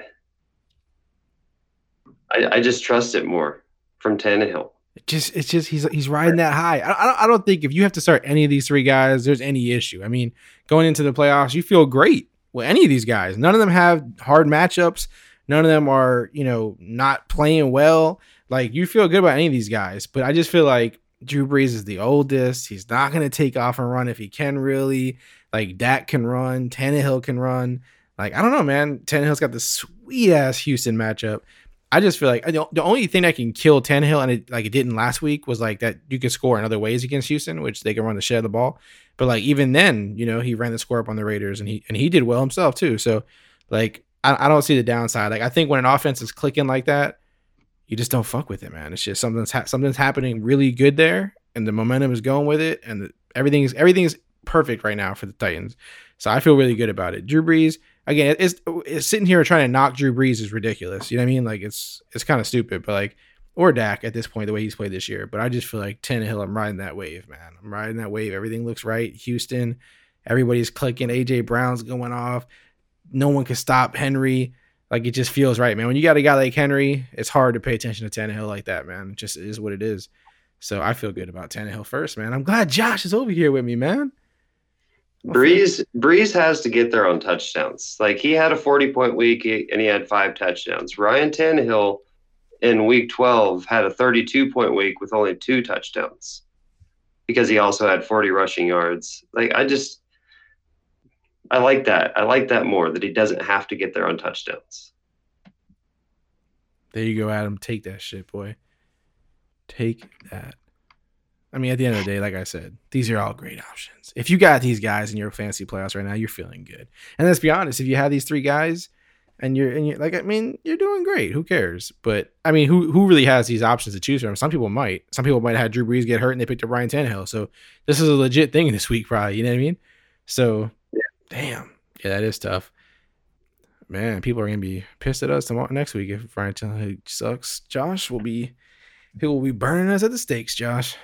I, I just trust it more from Tannehill. It just it's just he's he's riding that high. I, I don't I don't think if you have to start any of these three guys, there's any issue. I mean, going into the playoffs, you feel great with any of these guys. None of them have hard matchups. None of them are, you know, not playing well. Like you feel good about any of these guys. But I just feel like Drew Brees is the oldest. He's not going to take off and run if he can really. Like Dak can run. Tannehill can run. Like, I don't know, man. Tannehill's got this sweet-ass Houston matchup. I just feel like the only thing that can kill Tannehill, and it, like it didn't last week, was like that you could score in other ways against Houston, which they can run the shit out of the ball. But like even then, you know, he ran the score up on the Raiders, and he and he did well himself too. So like I, I don't see the downside. Like I think when an offense is clicking like that, you just don't fuck with it, man. It's just something's ha- something's happening really good there, and the momentum is going with it, and the, everything's everything's perfect right now for the Titans. So I feel really good about it. Drew Brees. Again, it's, it's sitting here trying to knock Drew Brees is ridiculous. You know what I mean? Like it's it's kind of stupid, but like or Dak at this point, the way he's played this year. But I just feel like Tannehill, I'm riding that wave, man. I'm riding that wave. Everything looks right. Houston, everybody's clicking. A J Brown's going off. No one can stop Henry. Like it just feels right, man. When you got a guy like Henry, it's hard to pay attention to Tannehill like that, man. It just is what it is. So I feel good about Tannehill first, man. I'm glad Josh is over here with me, man. Breeze Breeze has to get their own touchdowns. Like he had a forty point week and he had five touchdowns. Ryan Tannehill in week twelve had a thirty-two point week with only two touchdowns because he also had forty rushing yards. Like I just I like that. I like that more, that he doesn't have to get their own touchdowns. There you go, Adam. Take that shit, boy. Take that. I mean, at the end of the day, like I said, these are all great options. If you got these guys in your fantasy playoffs right now, you're feeling good. And let's be honest, if you have these three guys and you're and you're like, I mean, you're doing great. Who cares? But I mean, who who really has these options to choose from? Some people might. Some people might have had Drew Brees get hurt and they picked up Ryan Tannehill. So this is a legit thing this week, probably. You know what I mean? So, yeah. Damn, yeah, that is tough. Man, people are gonna be pissed at us tomorrow next week if Ryan Tannehill sucks. Josh will be, he will be burning us at the stakes, Josh.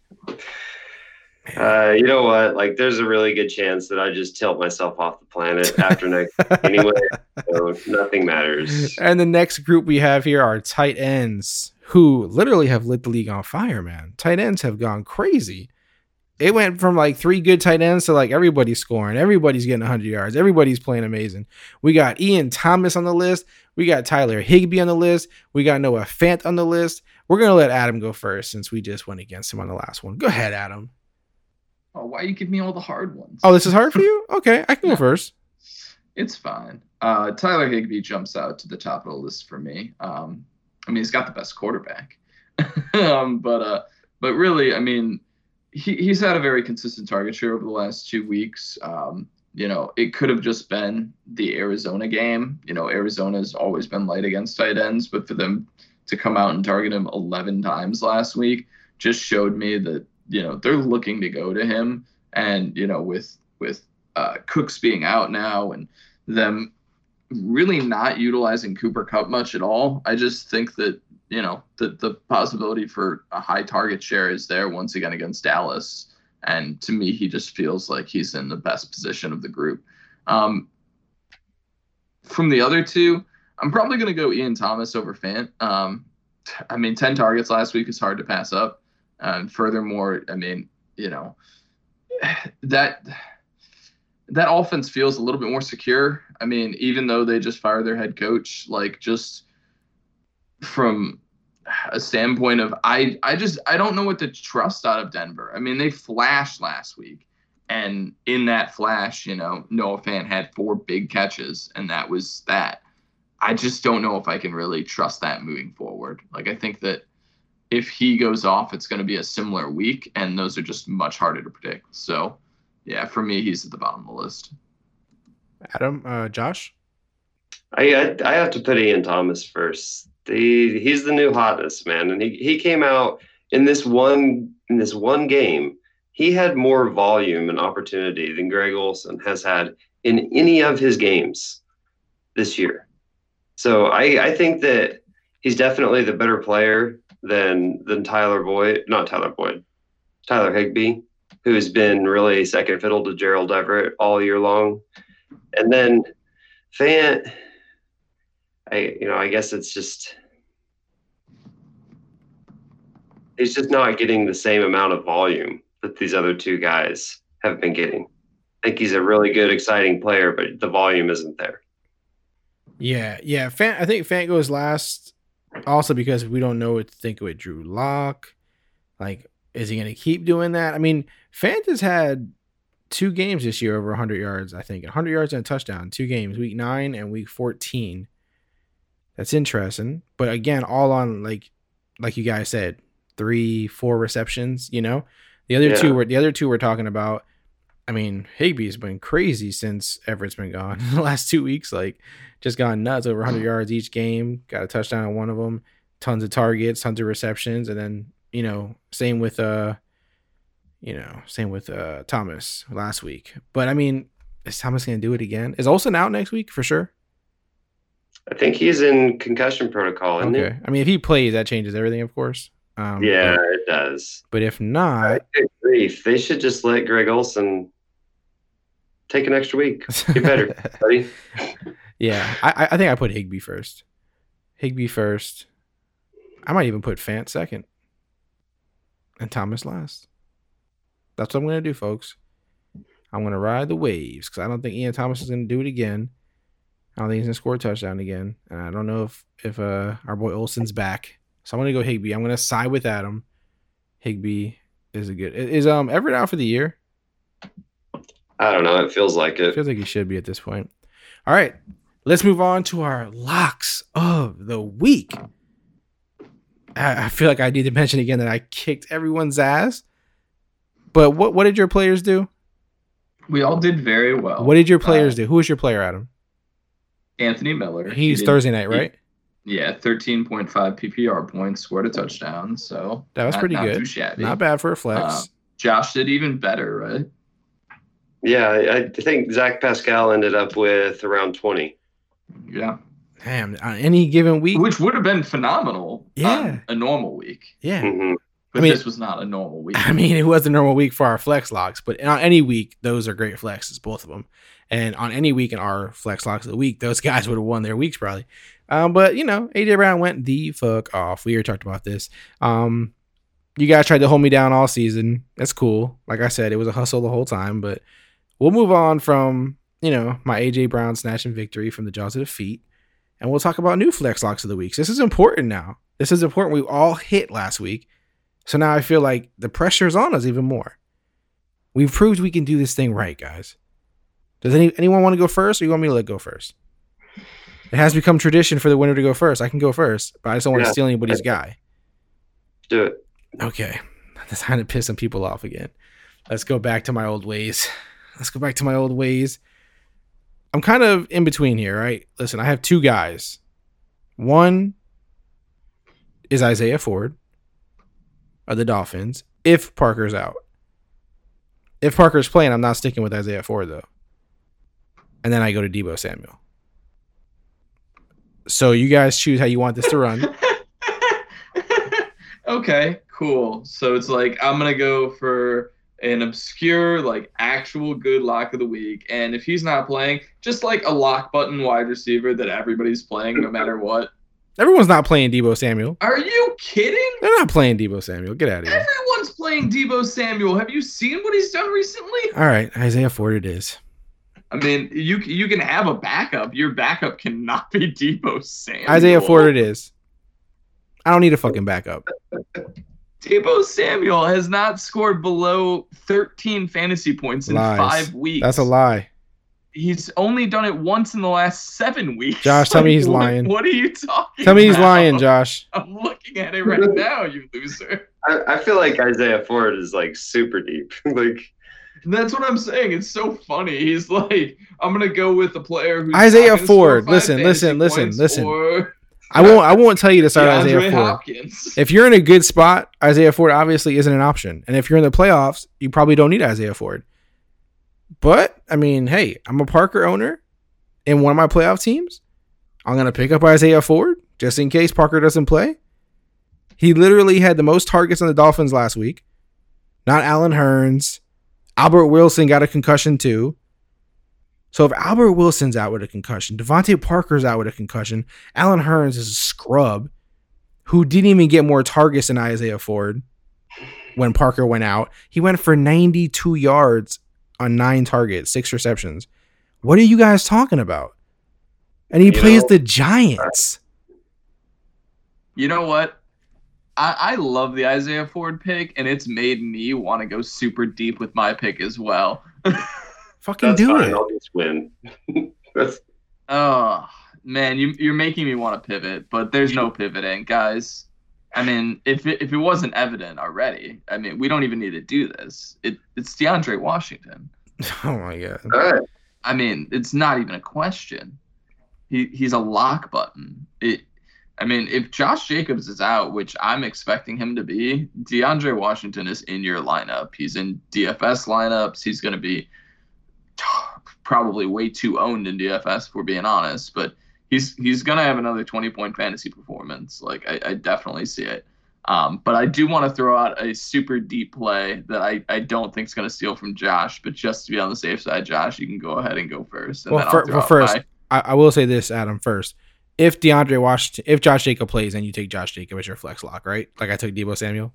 Uh, you know what? Like, there's a really good chance that I just tilt myself off the planet after next anyway. So nothing matters. And the next group we have here are tight ends who literally have lit the league on fire, man. Tight ends have gone crazy. It went from like three good tight ends to like everybody's scoring. Everybody's getting one hundred yards. Everybody's playing amazing. We got Ian Thomas on the list. We got Tyler Higbee on the list. We got Noah Fant on the list. We're going to let Adam go first since we just went against him on the last one. Go ahead, Adam. Oh, why you give me all the hard ones? Oh, this is hard for you? Okay, I can go first. It's fine. Uh, Tyler Higbee jumps out to the top of the list for me. Um, I mean, he's got the best quarterback. um, but uh, but really, I mean, he, he's had a very consistent target share over the last two weeks. Um, you know, it could have just been the Arizona game. You know, Arizona's always been light against tight ends, but for them to come out and target him eleven times last week just showed me that, you know, they're looking to go to him. And, you know, with with uh, Cooks being out now and them really not utilizing Cooper Kupp much at all, I just think that, you know, the, the possibility for a high target share is there once again against Dallas. And to me, he just feels like he's in the best position of the group. Um, from the other two, I'm probably going to go Ian Thomas over Fant. Um, I mean, ten targets last week is hard to pass up. And furthermore, I mean, you know, that that offense feels a little bit more secure. I mean, even though they just fired their head coach, like just from a standpoint of I, I just I don't know what to trust out of Denver. I mean, they flashed last week, and in that flash, you know, Noah Fant had four big catches, and that was that. I just don't know if I can really trust that moving forward. Like, I think that if he goes off, it's going to be a similar week, and those are just much harder to predict. So, yeah, for me, he's at the bottom of the list. Adam, uh, Josh? I, I I have to put Ian Thomas first. The, he's the new hotness, man, and he, he came out in this one in this one game. He had more volume and opportunity than Greg Olsen has had in any of his games this year. So I, I think that he's definitely the better player than than Tyler Boyd, not Tyler Boyd, Tyler Higbee, who has been really second fiddle to Gerald Everett all year long. And then Fant, I you know, I guess it's just he's just not getting the same amount of volume that these other two guys have been getting. I think he's a really good, exciting player, but the volume isn't there. Yeah, yeah. Fant, I think Fant goes last also because we don't know what to think with Drew Lock. Like, is he going to keep doing that? I mean, Fant has had two games this year over one hundred yards, I think. one hundred yards and a touchdown. Two games, week nine and week fourteen. That's interesting. But again, all on, like like you guys said, three, four receptions, you know? The other yeah. two were the other two we're talking about. I mean, Higbee's been crazy since Everett's been gone. The last two weeks, like, just gone nuts, over one hundred yards each game. Got a touchdown on one of them. Tons of targets, tons of receptions. And then, you know, same with, uh, you know, same with uh, Thomas last week. But, I mean, is Thomas going to do it again? Is Olsen out next week for sure? I think he's in concussion protocol, isn't okay. he? I mean, if he plays, that changes everything, of course. Um, yeah, but, it does. But if not... Grief. They should just let Greg Olsen take an extra week. Get better, buddy. Yeah, I, I think I put Higbee first. Higbee first. I might even put Fant second. And Thomas last. That's what I'm going to do, folks. I'm going to ride the waves because I don't think Ian Thomas is going to do it again. I don't think he's going to score a touchdown again. And I don't know if, if uh, our boy Olsen's back. So I'm going to go Higbee. I'm going to side with Adam. Higbee is a good... Is um Everett out for the year? I don't know. It feels like it. It feels like he should be at this point. All right. Let's move on to our locks of the week. I, I feel like I need to mention again that I kicked everyone's ass. But what, what did your players do? We all did very well. What did your players uh, do? Who was your player, Adam? Anthony Miller. He's he Thursday night, right? He, yeah, thirteen point five P P R points, scored a touchdown. So that was not, pretty not good. Too shabby. Not bad for a flex. Uh, Josh did even better, right? Yeah, I think Zach Pascal ended up with around twenty. Yeah. Damn, on any given week. Which would have been phenomenal yeah. on a normal week. Yeah. Mm-hmm. But I mean, this was not a normal week. I mean, it was a normal week for our flex locks, but on any week, those are great flexes, both of them. And on any week in our flex locks of the week, those guys would have won their weeks probably. Um, but, you know, A J Brown went the fuck off. We already talked about this. Um, you guys tried to hold me down all season. That's cool. Like I said, it was a hustle the whole time, but we'll move on from, you know, my A J Brown snatch and victory from the jaws of defeat. And we'll talk about new flex locks of the week. This is important now. This is important. We all hit last week. So now I feel like the pressure is on us even more. We've proved we can do this thing right, guys. Does any anyone want to go first, or you want me to let go first? It has become tradition for the winner to go first. I can go first, but I just don't want yeah. to steal anybody's guy. do it. Okay. That's kind of pissing people off again. Let's go back to my old ways. Let's go back to my old ways. I'm kind of in between here, right? Listen, I have two guys. One is Isaiah Ford of the Dolphins, if Parker's out. If Parker's playing, I'm not sticking with Isaiah Ford, though. And then I go to Deebo Samuel. So you guys choose how you want this to run. Okay, cool. So it's like I'm going to go for an obscure, like actual good lock of the week. And if he's not playing, just like a lock button wide receiver that everybody's playing no matter what. Everyone's not playing Deebo Samuel. Are you kidding? They're not playing Deebo Samuel. Get out of here. Everyone's playing Deebo Samuel. Have you seen what he's done recently? All right, Isaiah Ford it is. I mean, you you can have a backup. Your backup cannot be Deebo Samuel. Isaiah Ford it is. I don't need a fucking backup. Deebo Samuel has not scored below thirteen fantasy points in Lies. five weeks. That's a lie. He's only done it once in the last seven weeks. Josh, tell me he's what, lying. What are you talking Tell me he's about? lying, Josh. I'm looking at it right now, you loser. I, I feel like Isaiah Ford is like super deep. Like That's what I'm saying. It's so funny. He's like, I'm gonna go with the player who's Isaiah not gonna Ford. score five Listen, fantasy listen, listen, points, listen. or I won't I won't tell you to start DeAndre Isaiah Ford. Hopkins. If you're in a good spot, Isaiah Ford obviously isn't an option. And if you're in the playoffs, you probably don't need Isaiah Ford. But, I mean, hey, I'm a Parker owner in one of my playoff teams. I'm going to pick up Isaiah Ford just in case Parker doesn't play. He literally had the most targets on the Dolphins last week. Not Allen Hurns. Albert Wilson got a concussion too. So if Albert Wilson's out with a concussion, Devontae Parker's out with a concussion, Allen Hurns is a scrub who didn't even get more targets than Isaiah Ford when Parker went out. He went for ninety-two yards on nine targets, six receptions. What are you guys talking about? And he You plays know, the Giants. You know what? I, I love the Isaiah Ford pick, and it's made me want to go super deep with my pick as well. Fucking that's do fine. it. I'll just win. That's Oh, man, you, you're making me want to pivot, but there's no pivoting, guys. I mean, if it, if it wasn't evident already, I mean, we don't even need to do this. It It's DeAndre Washington. Oh my God. all right. I mean, it's not even a question. He He's a lock button. It. I mean, if Josh Jacobs is out, which I'm expecting him to be, DeAndre Washington is in your lineup. He's in D F S lineups. He's going to be probably way too owned in D F S, if we're being honest. But he's he's going to have another twenty-point fantasy performance. Like, I, I definitely see it. Um, but I do want to throw out a super deep play that I, I don't think is going to steal from Josh. But just to be on the safe side, Josh, you can go ahead and go first. And Well, then I'll fir- throw well out first, my- I, I will say this, Adam, first. If DeAndre Washington, if Josh Jacob plays, then you take Josh Jacob as your flex lock, right? Like I took Deebo Samuel.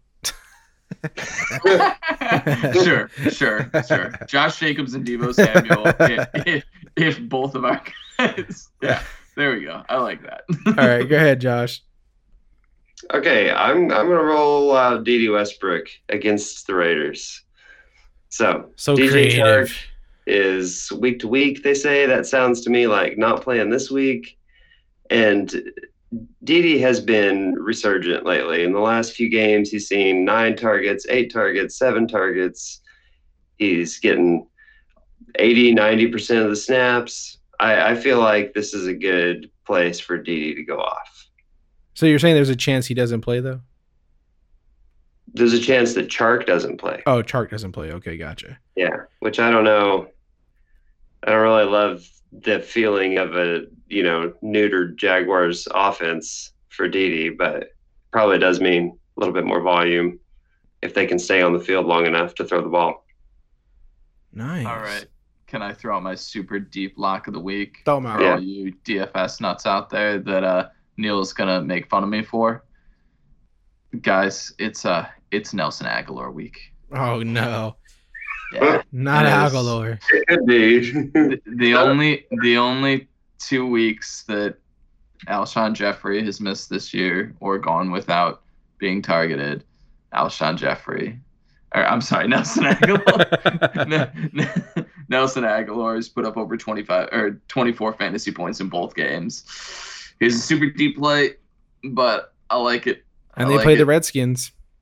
sure, sure, sure. Josh Jacobs and Deebo Samuel. If, if, if both of our guys, yeah, there we go. I like that. All right, go ahead, Josh. Okay, I'm I'm gonna roll out D D Westbrook against the Raiders. So So D J creative. Chark is week to week. They say that sounds to me like not playing this week, and D D has been resurgent lately. In the last few games, he's seen nine targets, eight targets, seven targets. He's getting eighty, ninety percent of the snaps. I, I feel like this is a good place for D D to go off. So you're saying there's a chance he doesn't play though? There's a chance that Chark doesn't play. Oh, Chark doesn't play. Okay, gotcha. Yeah, which I don't know. I don't really love the feeling of a, you know, neutered Jaguars offense for D D, but probably does mean a little bit more volume if they can stay on the field long enough to throw the ball. Nice. All right. Can I throw out my super deep lock of the week? Throw 'em out. For Yeah. all you D F S nuts out there that uh, Neil's gonna make fun of me for. Guys, it's uh it's Nelson Aguilar week. Oh no, Yeah. not It is. Aguilar. It could be. the, the only the only two weeks that Alshon Jeffrey has missed this year or gone without being targeted, Alshon Jeffrey, or I'm sorry, Nelson Aguilar. Nelson Aguilar has put up over twenty-five or twenty-four fantasy points in both games. He's a super deep play, but I like it. And I they like play it. the Redskins.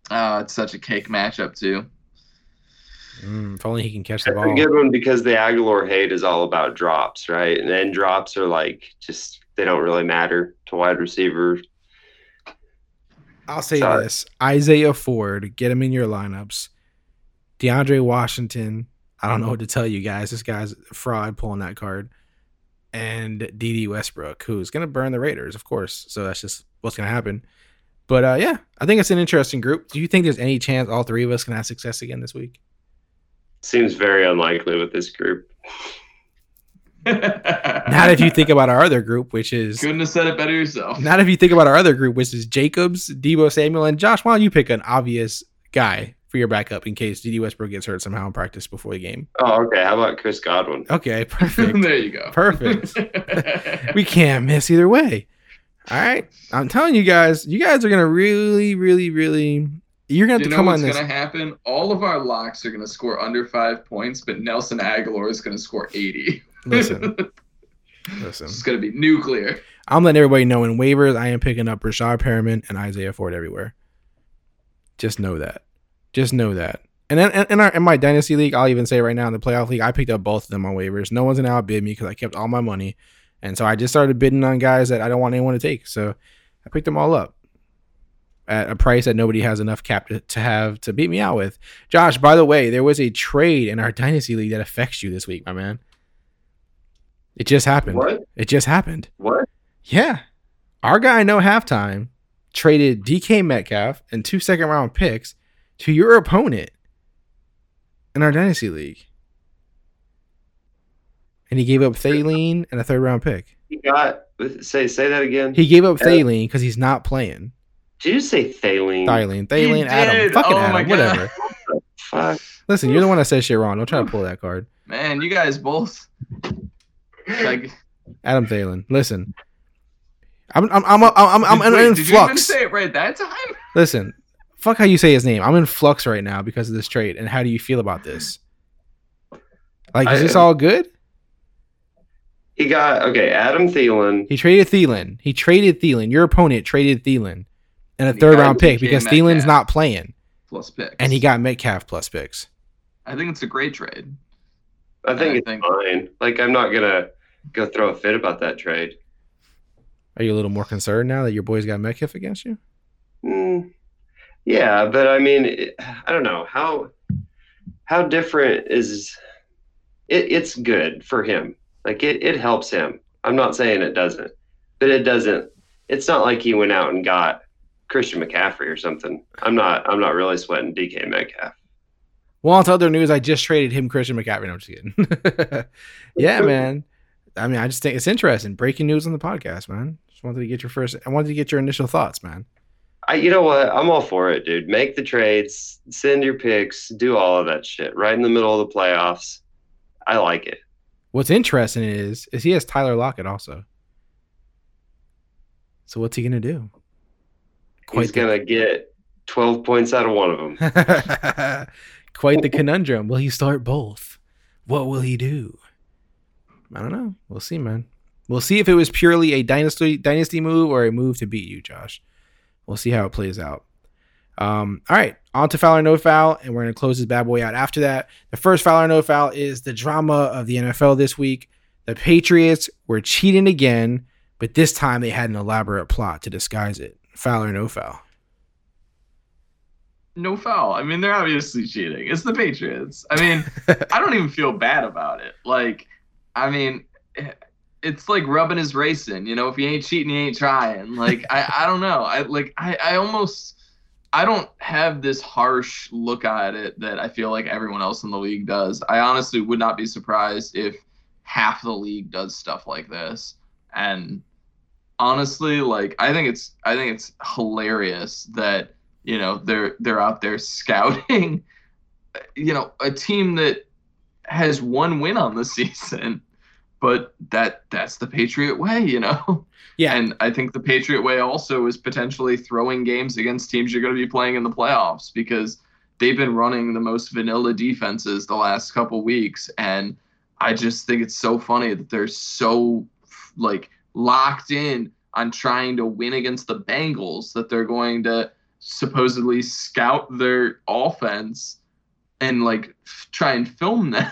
Uh, it's such a cake matchup too. Mm, if only he can catch the That's ball. a good one because the Aguilar hate is all about drops, right? And then drops are like just they don't really matter to wide receivers. I'll say Sorry. this: Isaiah Ford, get him in your lineups. DeAndre Washington, I don't know what to tell you guys. This guy's a fraud pulling that card. And D D Westbrook, who's going to burn the Raiders, of course. So that's just what's going to happen. But uh, yeah, I think it's an interesting group. Do you think there's any chance all three of us can have success again this week? Seems very unlikely with this group. Not if you think about our other group, which is Couldn't have said it better yourself. not if you think about our other group, which is Jacobs, Deebo Samuel, and Josh. Why don't you pick an obvious guy for your backup in case D D Westbrook gets hurt somehow in practice before the game? Oh, okay. How about Chris Godwin? Okay, perfect. There you go. Perfect. We can't miss either way. All right. I'm telling you guys, you guys are going to really, really, really, you're going to have You to know come what's on this. going to happen? All of our locks are going to score under five points, but Nelson Aguilar is going to score eighty. Listen, listen. It's going to be nuclear. I'm letting everybody know in waivers, I am picking up Rashad Perriman and Isaiah Ford everywhere. Just know that. Just know that. And then in, our, in my Dynasty League, I'll even say right now in the playoff league, I picked up both of them on waivers. No one's going to outbid me because I kept all my money. And so I just started bidding on guys that I don't want anyone to take. So I picked them all up at a price that nobody has enough cap to, to have to beat me out with. Josh, by the way, there was a trade in our Dynasty League that affects you this week, my man. It just happened. What? It just happened. What? Yeah. Our guy, No Halftime, traded D K Metcalf and two second round picks to your opponent in our Dynasty League. And he gave up Thaleen and a third round pick. He got say say that again. He gave up Thaleen because he's not playing. Did you say Thaleen? Thaleen, Thaleen, He Adam, did. fucking Oh my Adam, God. whatever. Fuck. Listen, you're the one that says shit wrong. Don't try to pull that card. Man, you guys both. Like, Adam Thielen. Listen, I'm I'm I'm I'm, I'm, I'm wait, in did you even flux. say it right that time? Listen, fuck how you say his name. I'm in flux right now because of this trade. And how do you feel about this? Like, is I- this all good? He got okay. Adam Thielen. He traded Thielen. He traded Thielen. Your opponent traded Thielen and a And he third got round pick D K because Thielen's Metcalf. not playing, Plus picks. and he got Metcalf plus picks. I think it's a great trade. I think I it's think- fine. Like I'm not gonna go throw a fit about that trade. Are you a little more concerned now that your boys got Metcalf against you? Mm, yeah, but I mean, it, I don't know how how different is it. It's good for him. Like it, it helps him. I'm not saying it doesn't, but it doesn't. It's not like he went out and got Christian McCaffrey or something. I'm not. I'm not really sweating D K Metcalf. Well, on to other news, I just traded him Christian McCaffrey. No, I'm just kidding. Yeah, man. I mean, I just think it's interesting. Breaking news on the podcast, man. Just wanted to get your first. I wanted to get your initial thoughts, man. I, you know what? I'm all for it, dude. Make the trades, send your picks, do all of that shit right in the middle of the playoffs. I like it. What's interesting is, is he has Tyler Lockett also. So what's he gonna do? He's the- gonna get twelve points out of one of them. Quite the conundrum. Will he start both? What will he do? I don't know. We'll see, man. We'll see if it was purely a dynasty dynasty move or a move to beat you, Josh. We'll see how it plays out. Um, all right, on to foul or no foul, and we're going to close this bad boy out after that. The first foul or no foul is the drama of the N F L this week. The Patriots were cheating again, but this time they had an elaborate plot to disguise it. Foul or no foul? No foul. I mean, they're obviously cheating. It's the Patriots. I mean, I don't even feel bad about it. Like, I mean, it's like rubbing his racing. You know, if you ain't cheating, you ain't trying. Like, I, I don't know. I like, I, I almost, I don't have this harsh look at it that I feel like everyone else in the league does. I honestly would not be surprised if half the league does stuff like this. And honestly, like, I think it's, I think it's hilarious that, you know, they're they're out there scouting, you know, a team that has one win on the season, but that that's the Patriot way, you know. Yeah. And I think the Patriot way also is potentially throwing games against teams you're going to be playing in the playoffs because they've been running the most vanilla defenses the last couple weeks, and I just think it's so funny that they're so like locked in on trying to win against the Bengals that they're going to supposedly scout their offense and like f- try and film them.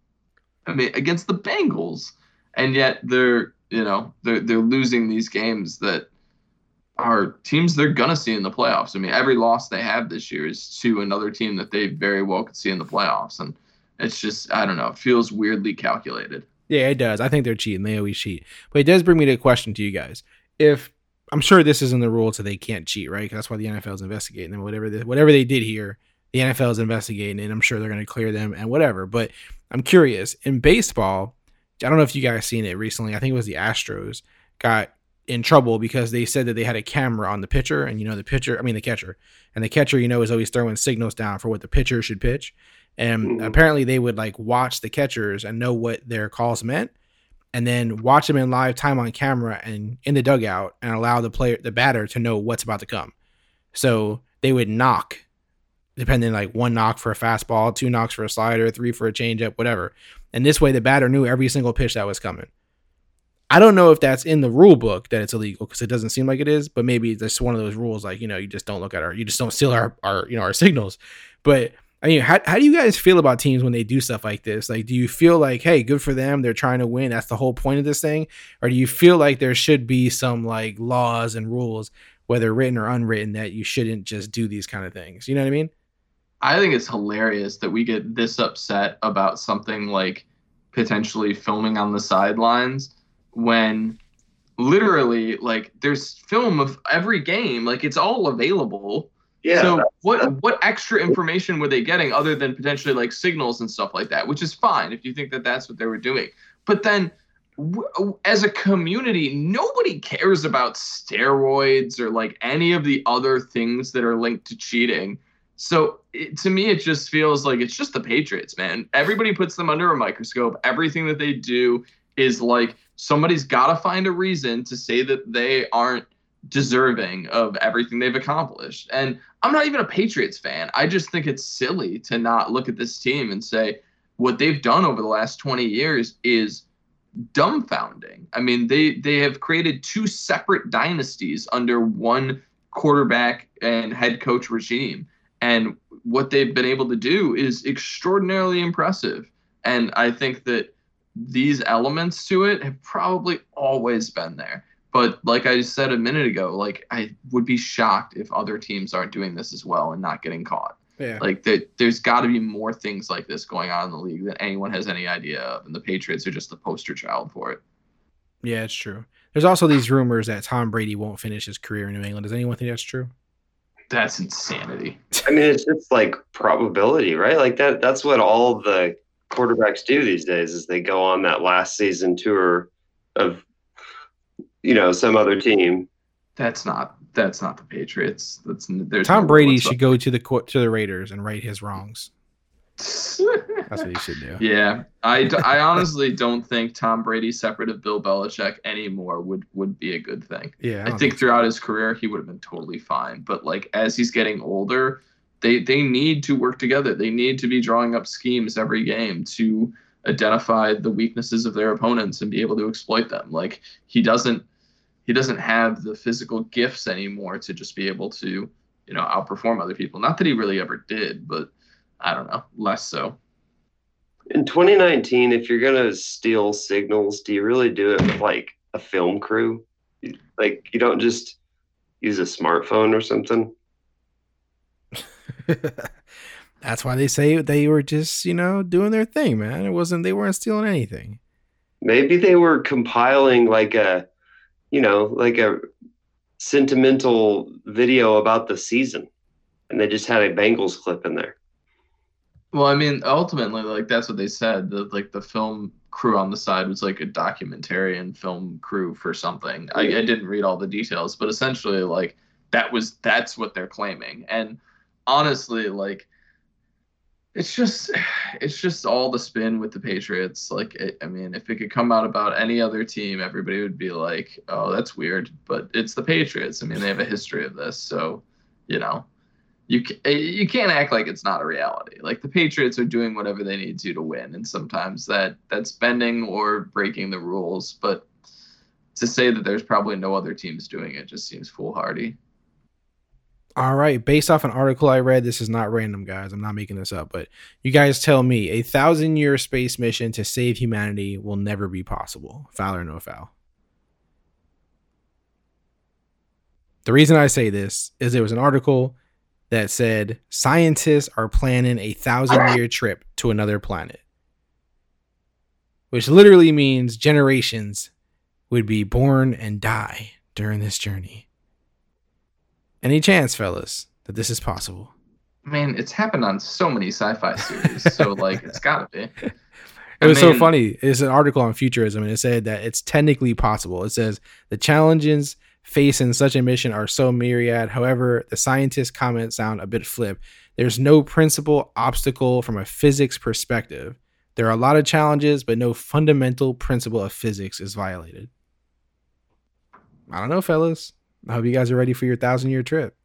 I mean, against the Bengals, and yet they're you know they're they're losing these games that are teams they're gonna see in the playoffs. I mean, every loss they have this year is to another team that they very well could see in the playoffs, and it's just I don't know. It feels weirdly calculated. Yeah, it does. I think they're cheating. They always cheat. But it does bring me to a question to you guys. If I'm sure this isn't the rule, so they can't cheat, right? Because that's why the N F L is investigating them. Whatever they, whatever they did here, the N F L is investigating, and I'm sure they're going to clear them and whatever. But I'm curious. In baseball, I don't know if you guys seen it recently. I think it was the Astros got in trouble because they said that they had a camera on the pitcher, and you know the pitcher, I mean the catcher, and the catcher, you know, is always throwing signals down for what the pitcher should pitch. And mm-hmm. apparently they would like watch the catchers and know what their calls meant, and then watch them in live time on camera and in the dugout and allow the player, the batter, to know what's about to come. So they would knock, depending like one knock for a fastball, two knocks for a slider, three for a changeup, whatever. And this way the batter knew every single pitch that was coming. I don't know if that's in the rule book that it's illegal because it doesn't seem like it is, but maybe it's just one of those rules like, you know, you just don't look at our, you just don't steal our, our, you know, our signals. But I mean, how, how do you guys feel about teams when they do stuff like this? Like, do you feel like, hey, good for them, they're trying to win, that's the whole point of this thing? Or do you feel like there should be some like laws and rules, whether written or unwritten, that you shouldn't just do these kind of things? You know what I mean? I think it's hilarious that we get this upset about something like potentially filming on the sidelines when literally like there's film of every game, like it's all available. Yeah. So what what extra information were they getting other than potentially like signals and stuff like that, which is fine if you think that that's what they were doing. But then w- as a community, nobody cares about steroids or like any of the other things that are linked to cheating. So it, to me, it just feels like it's just the Patriots, man. Everybody puts them under a microscope. Everything that they do is like somebody's got to find a reason to say that they aren't deserving of everything they've accomplished. And I'm not even a Patriots fan. I just think it's silly to not look at this team and say what they've done over the last twenty years is dumbfounding. I mean, they they have created two separate dynasties under one quarterback and head coach regime. And what they've been able to do is extraordinarily impressive. And I think that these elements to it have probably always been there. But like I said a minute ago, like I would be shocked if other teams aren't doing this as well and not getting caught. Yeah. Like there, there's got to be more things like this going on in the league than anyone has any idea of. And the Patriots are just the poster child for it. Yeah, it's true. There's also these rumors that Tom Brady won't finish his career in New England. Does anyone think that's true? That's insanity. I mean, it's just like probability, right? Like that. That's what all the quarterbacks do these days is they go on that last season tour of, you know, some other team. That's not that's not the Patriots. That's there's Tom no Brady should go to the to the Raiders and right his wrongs. That's what he should do. Yeah, I, I honestly don't think Tom Brady separate of Bill Belichick anymore would would be a good thing. Yeah, I, I think, think throughout so. his career he would have been totally fine. But like as he's getting older, they they need to work together. They need to be drawing up schemes every game to identify the weaknesses of their opponents and be able to exploit them. Like he doesn't. He doesn't have the physical gifts anymore to just be able to, you know, outperform other people. Not that he really ever did, but I don't know, less so. In twenty nineteen, if you're going to steal signals, do you really do it with like a film crew? Like you don't just use a smartphone or something? That's why they say they were just, you know, doing their thing, man. It wasn't, they weren't stealing anything. Maybe they were compiling like a, you know, like a sentimental video about the season, and they just had a Bengals clip in there. Well, I mean, ultimately, like that's what they said. The like the film crew on the side was like a documentarian film crew for something. I, I didn't read all the details, but essentially, like that was that's what they're claiming. And honestly, like it's just it's just all the spin with the Patriots. Like, it, I mean, if it could come out about any other team, everybody would be like, oh, that's weird. But it's the Patriots. I mean, they have a history of this. So, you know, you, you can't act like it's not a reality. Like, the Patriots are doing whatever they need to to win. And sometimes that that's bending or breaking the rules. But to say that there's probably no other teams doing it just seems foolhardy. All right. Based off an article I read, this is not random, guys. I'm not making this up, but you guys tell me a thousand year space mission to save humanity will never be possible. Foul or no foul? The reason I say this is there was an article that said scientists are planning a thousand year trip to another planet, which literally means generations would be born and die during this journey. Any chance, fellas, that this is possible? I mean, it's happened on so many sci-fi series, so like it's gotta be. It I was so mean- funny. It's an article on futurism, and it said that it's technically possible. It says the challenges facing such a mission are so myriad. However, the scientists' comments sound a bit flip. There's no principal obstacle from a physics perspective. There are a lot of challenges, but no fundamental principle of physics is violated. I don't know, fellas. I hope you guys are ready for your thousand year trip.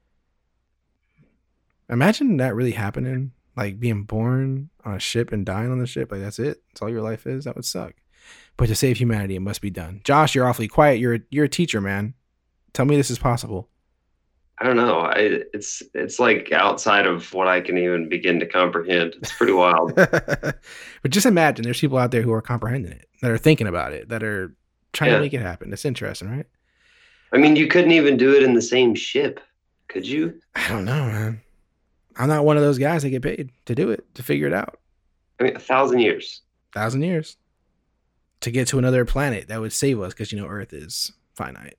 Imagine that really happening, like being born on a ship and dying on the ship. Like that's it. That's all your life is. That would suck. But to save humanity, it must be done. Josh, you're awfully quiet. You're a, you're a teacher, man. Tell me this is possible. I don't know. I it's it's like outside of what I can even begin to comprehend. It's pretty wild. But just imagine there's people out there who are comprehending it, that are thinking about it, that are trying Yeah. to make it happen. It's interesting, right? I mean, you couldn't even do it in the same ship, could you? I don't know, man. I'm not one of those guys that get paid to do it, to figure it out. I mean, a thousand years. Thousand years to get to another planet that would save us because, you know, Earth is finite.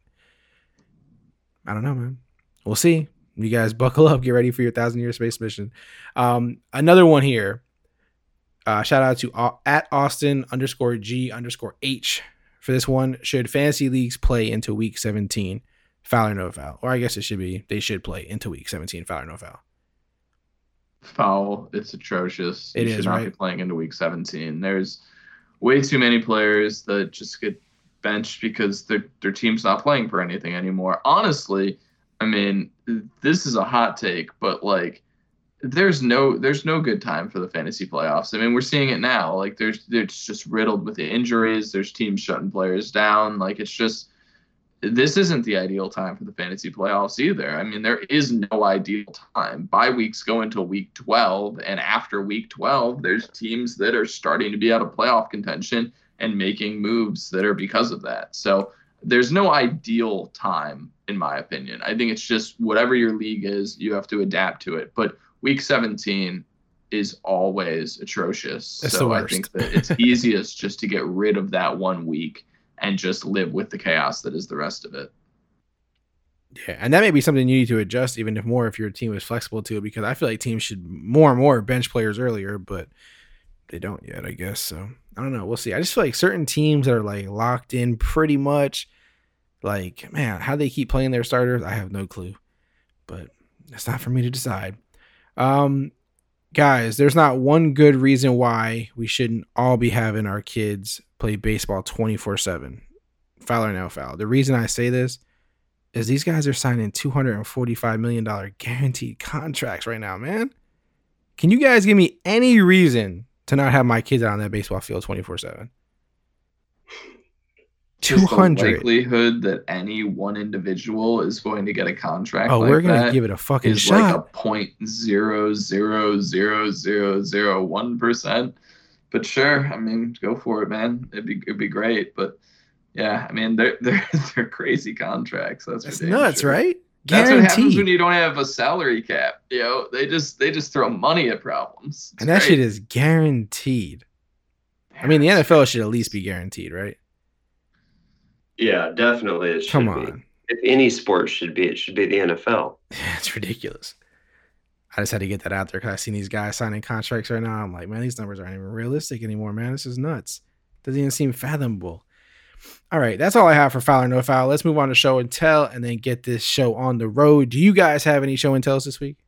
I don't know, man. We'll see. You guys buckle up. Get ready for your thousand year space mission. Um, another one here. Uh, shout out to uh, at Austin underscore G underscore H for this one. Should fantasy leagues play into week seventeen? Foul or no foul? Or I guess it should be, they should play into week seventeen. Foul or no foul? Foul. It's atrocious. It you is, should not right? be playing into week seventeen. There's way too many players that just get benched because their their team's not playing for anything anymore. Honestly, I mean, this is a hot take, but like there's no there's no good time for the fantasy playoffs. I mean, we're seeing it now. Like there's it's just riddled with the injuries. There's teams shutting players down. Like it's just this isn't the ideal time for the fantasy playoffs either. I mean, there is no ideal time. Bye weeks go until week twelve, and after week twelve, there's teams that are starting to be out of playoff contention and making moves that are because of that. So there's no ideal time, in my opinion. I think it's just whatever your league is, you have to adapt to it. But week seventeen is always atrocious. It's so the I worst. think that it's easiest just to get rid of that one week and just live with the chaos that is the rest of it. Yeah, and that may be something you need to adjust even if more if your team is flexible to it, because I feel like teams should more and more bench players earlier, but they don't yet, I guess. So I don't know. We'll see. I just feel like certain teams that are like locked in pretty much, like, man, how they keep playing their starters, I have no clue. But it's not for me to decide. Um, guys, there's not one good reason why we shouldn't all be having our kids play baseball twenty-four seven. Foul or no foul. The reason I say this is these guys are signing two hundred forty-five million dollars guaranteed contracts right now, man. Can you guys give me any reason to not have my kids out on that baseball field twenty-four seven? two Just the hundred. likelihood that any one individual is going to get a contract Oh, like we're going to that give it a fucking is like a shot. point zero zero zero zero zero one percent. But sure, I mean, go for it, man. It'd be it'd be great. But yeah, I mean, they're they're they're crazy contracts. That's, That's for damn nuts, sure. right? That's what happens when Guaranteed. you don't have a salary cap. You know, they just they just throw money at problems. It's And that great. shit is guaranteed. I mean, the N F L should at least be guaranteed, right? Yeah, definitely. It should Come be. on. If any sport should be, it should be the N F L. It's ridiculous. I just had to get that out there because I've seen these guys signing contracts right now. I'm like, man, these numbers aren't even realistic anymore, man. This is nuts. Doesn't even seem fathomable. All right, that's all I have for Foul or No Foul. Let's move on to show and tell and then get this show on the road. Do you guys have any show and tells this week?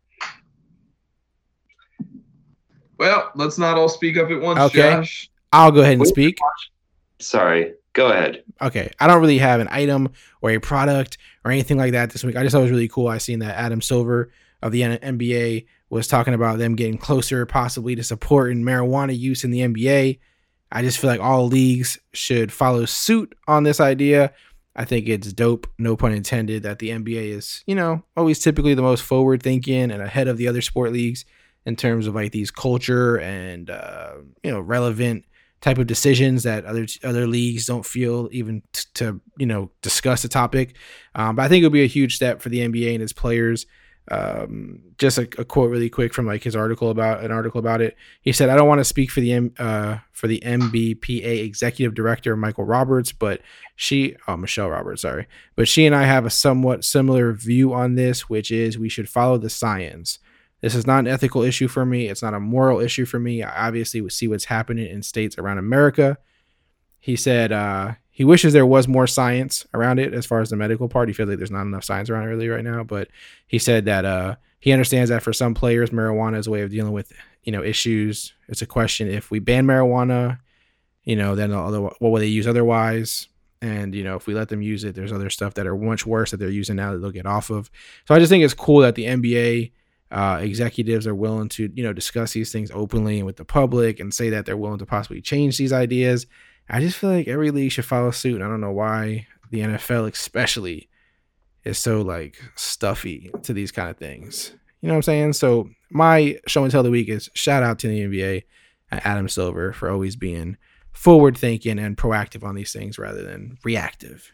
Well, let's not all speak up at once, Okay. Josh. I'll go ahead and Wait. speak. Sorry, go ahead. Okay, I don't really have an item or a product or anything like that this week. I just thought it was really cool. I seen that Adam Silver of the N B A was talking about them getting closer possibly to supporting marijuana use in the N B A. I just feel like all leagues should follow suit on this idea. I think it's dope, no pun intended, that the N B A is, you know, always typically the most forward thinking and ahead of the other sport leagues in terms of like these culture and, uh, you know, relevant type of decisions that other other leagues don't feel even t- to, you know, discuss the topic. Um, but I think it'll be a huge step for the N B A and its players. Um, just a, a quote really quick from like his article about an article about it. He said, "I don't want to speak for the M, uh, for the M B P A executive director, Michael Roberts, but she, oh, Michelle Roberts, sorry, but she and I have a somewhat similar view on this, which is we should follow the science. This is not an ethical issue for me. It's not a moral issue for me. I obviously would see what's happening in states around America." He said, uh, he wishes there was more science around it as far as the medical part. He feels like there's not enough science around it really right now. But he said that uh, he understands that for some players, marijuana is a way of dealing with, you know, issues. It's a question if we ban marijuana, you know, then other, what will they use otherwise? And, you know, if we let them use it, there's other stuff that are much worse that they're using now that they'll get off of. So I just think it's cool that the N B A uh, executives are willing to, you know, discuss these things openly and with the public and say that they're willing to possibly change these ideas. I just feel like every league should follow suit. And I don't know why the N F L especially is so like stuffy to these kind of things. You know what I'm saying? So my show and tell of the week is shout out to the N B A and Adam Silver for always being forward thinking and proactive on these things rather than reactive.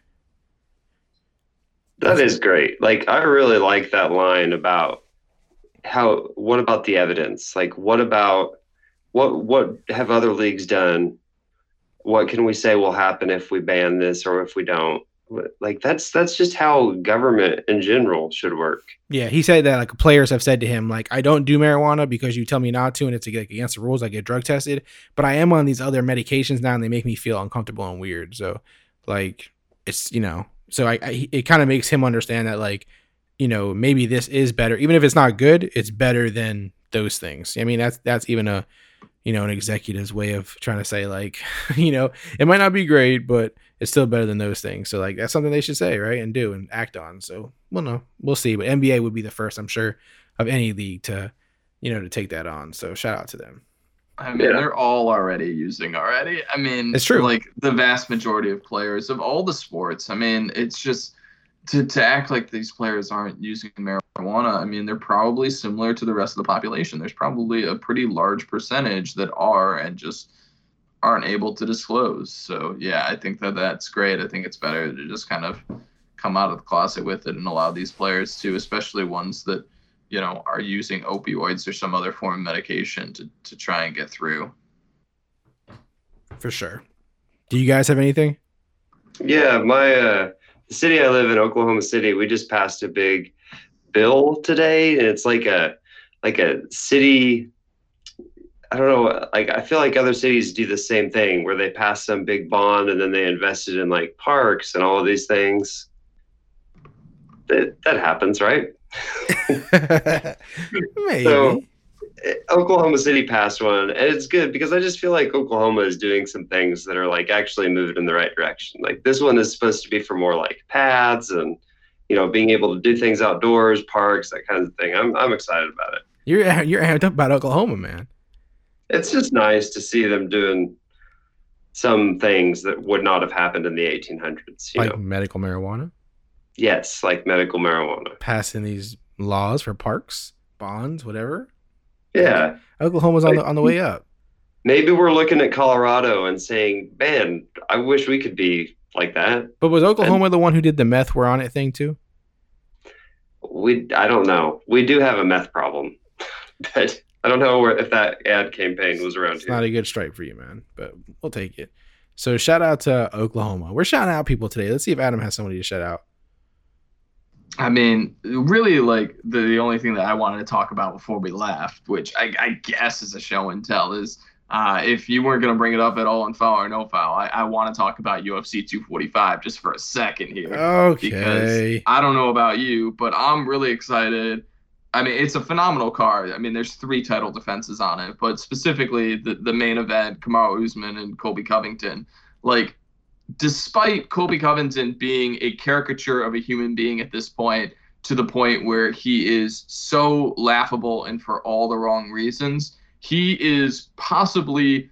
That is great. Like, I really like that line about how, what about the evidence? Like, what about, what, what have other leagues done? What can we say will happen if we ban this or if we don't? Like, that's that's just how government in general should work. Yeah, he said that like players have said to him, like, I don't do marijuana because you tell me not to, and it's like against the rules. I get drug tested, but I am on these other medications now, and they make me feel uncomfortable and weird. So, like, it's, you know, so I, I it kind of makes him understand that, like, you know, maybe this is better, even if it's not good, it's better than those things. I mean, that's that's even a, you know, an executive's way of trying to say, like, you know, it might not be great, but it's still better than those things. So, like, that's something they should say, right, and do and act on. So, well, no, we'll see. But N B A would be the first, I'm sure, of any league to, you know, to take that on. So, shout out to them. I mean, yeah. They're all already using already. I mean, it's true. Like, the vast majority of players of all the sports. I mean, it's just to to act like these players aren't using marijuana. I mean, they're probably similar to the rest of the population. There's probably a pretty large percentage that are and just aren't able to disclose. So, yeah, I think that that's great. I think it's better to just kind of come out of the closet with it and allow these players to, especially ones that, you know, are using opioids or some other form of medication to, to try and get through. For sure. Do you guys have anything? Yeah, my uh, the city I live in, Oklahoma City, we just passed a big bill today, and it's like a like a city. I don't know. Like, I feel like other cities do the same thing where they pass some big bond and then they invested in like parks and all of these things. That that happens, right? Maybe. So Oklahoma City passed one, and it's good because I just feel like Oklahoma is doing some things that are like actually moving in the right direction. Like, this one is supposed to be for more like paths and, you know, being able to do things outdoors, parks, that kind of thing. I'm I'm excited about it. You're you're amped up about Oklahoma, man. It's just nice to see them doing some things that would not have happened in the eighteen hundreds. You like know? Medical marijuana? Yes, like medical marijuana. Passing these laws for parks, bonds, whatever. Yeah. Oklahoma's like, on the on the way up. Maybe we're looking at Colorado and saying, man, I wish we could be like that. But was Oklahoma and the one who did the meth we're on it thing too? We I don't know. We do have a meth problem. But I don't know where, if that ad campaign was around it's here. Not a good stripe for you, man, but we'll take it. So shout out to Oklahoma. We're shouting out people today. Let's see if Adam has somebody to shout out. I mean, really, like, the, the only thing that I wanted to talk about before we left, which I, I guess is a show and tell, is uh, if you weren't going to bring it up at all in foul or no foul, I, I want to talk about U F C two forty-five just for a second here. Okay. Because I don't know about you, but I'm really excited. I mean, it's a phenomenal card. I mean, there's three title defenses on it, but specifically the, the main event, Kamaru Usman and Colby Covington. Like, despite Colby Covington being a caricature of a human being at this point, to the point where he is so laughable and for all the wrong reasons, he is possibly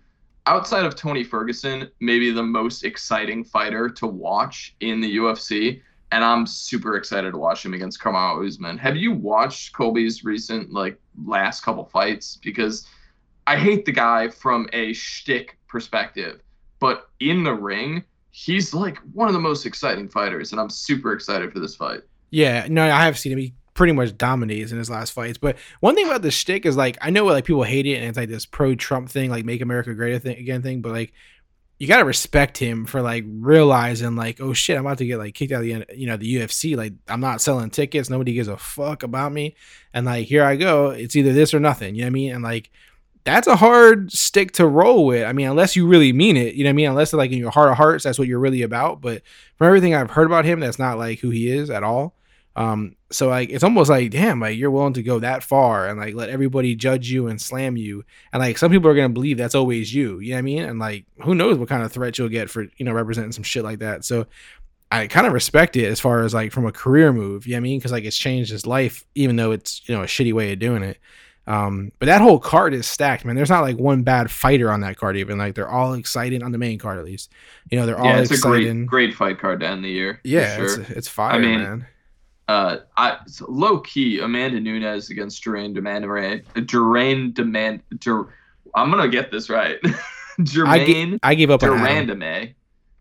outside of Tony Ferguson, maybe the most exciting fighter to watch in the U F C. And I'm super excited to watch him against Kamaru Usman. Have you watched Colby's recent, like, last couple fights? Because I hate the guy from a shtick perspective, but in the ring, he's like one of the most exciting fighters, and I'm super excited for this fight. Yeah, no, I have seen him. He pretty much dominates in his last fights. But one thing about the shtick is, like, I know like people hate it, and it's like this pro-Trump thing, like make America great again thing. But like, you gotta respect him for like realizing like, oh shit, I'm about to get like kicked out of the you know the U F C. Like, I'm not selling tickets. Nobody gives a fuck about me. And like, here I go. It's either this or nothing. You know what I mean? And like, that's a hard stick to roll with. I mean, unless you really mean it, you know what I mean? Unless like in your heart of hearts, that's what you're really about. But from everything I've heard about him, that's not like who he is at all. Um, so like, it's almost like, damn, like you're willing to go that far and like let everybody judge you and slam you. And like, some people are going to believe that's always you, you know what I mean? And like, who knows what kind of threat you'll get for, you know, representing some shit like that. So I kind of respect it as far as like from a career move, you know what I mean? Cause like it's changed his life, even though it's, you know, a shitty way of doing it. Um, but that whole card is stacked, man. There's not like one bad fighter on that card, even like they're all exciting on the main card, at least, you know, they're all yeah, it's exciting. a great, great fight card to end the year. Yeah, sure. it's, it's fire, I mean, man. Uh, I so low key Amanda Nunes against Durain Demandare. Durain Demand. Dur, I'm gonna get this right. Jermaine. I, I gave up on Adam. Durandame.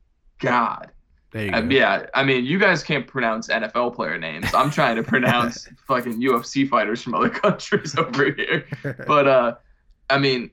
God. There you Uh, go. yeah, I mean, you guys can't pronounce N F L player names. I'm trying to pronounce fucking U F C fighters from other countries over here. But uh, I mean,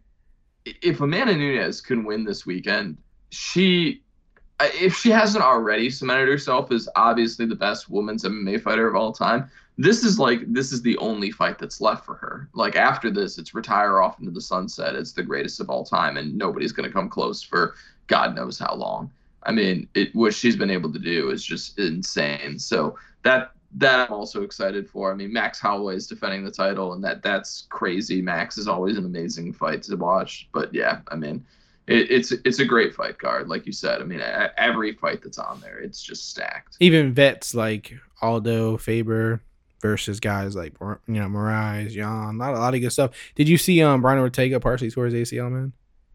if Amanda Nunes can win this weekend, she, if she hasn't already cemented herself as obviously the best women's M M A fighter of all time, this is like this is the only fight that's left for her. Like after this, it's retire off into the sunset. It's the greatest of all time, and nobody's gonna come close for God knows how long. I mean, it, what she's been able to do is just insane. So that that I'm also excited for. I mean, Max Holloway is defending the title, and that that's crazy. Max is always an amazing fight to watch. But yeah, I mean, it, it's it's a great fight card, like you said. I mean, every fight that's on there, it's just stacked. Even vets like Aldo, Faber versus guys like, you know, Moraes, Jan, not a lot of good stuff. Did you see um Brian Ortega partially tore his A C L, man?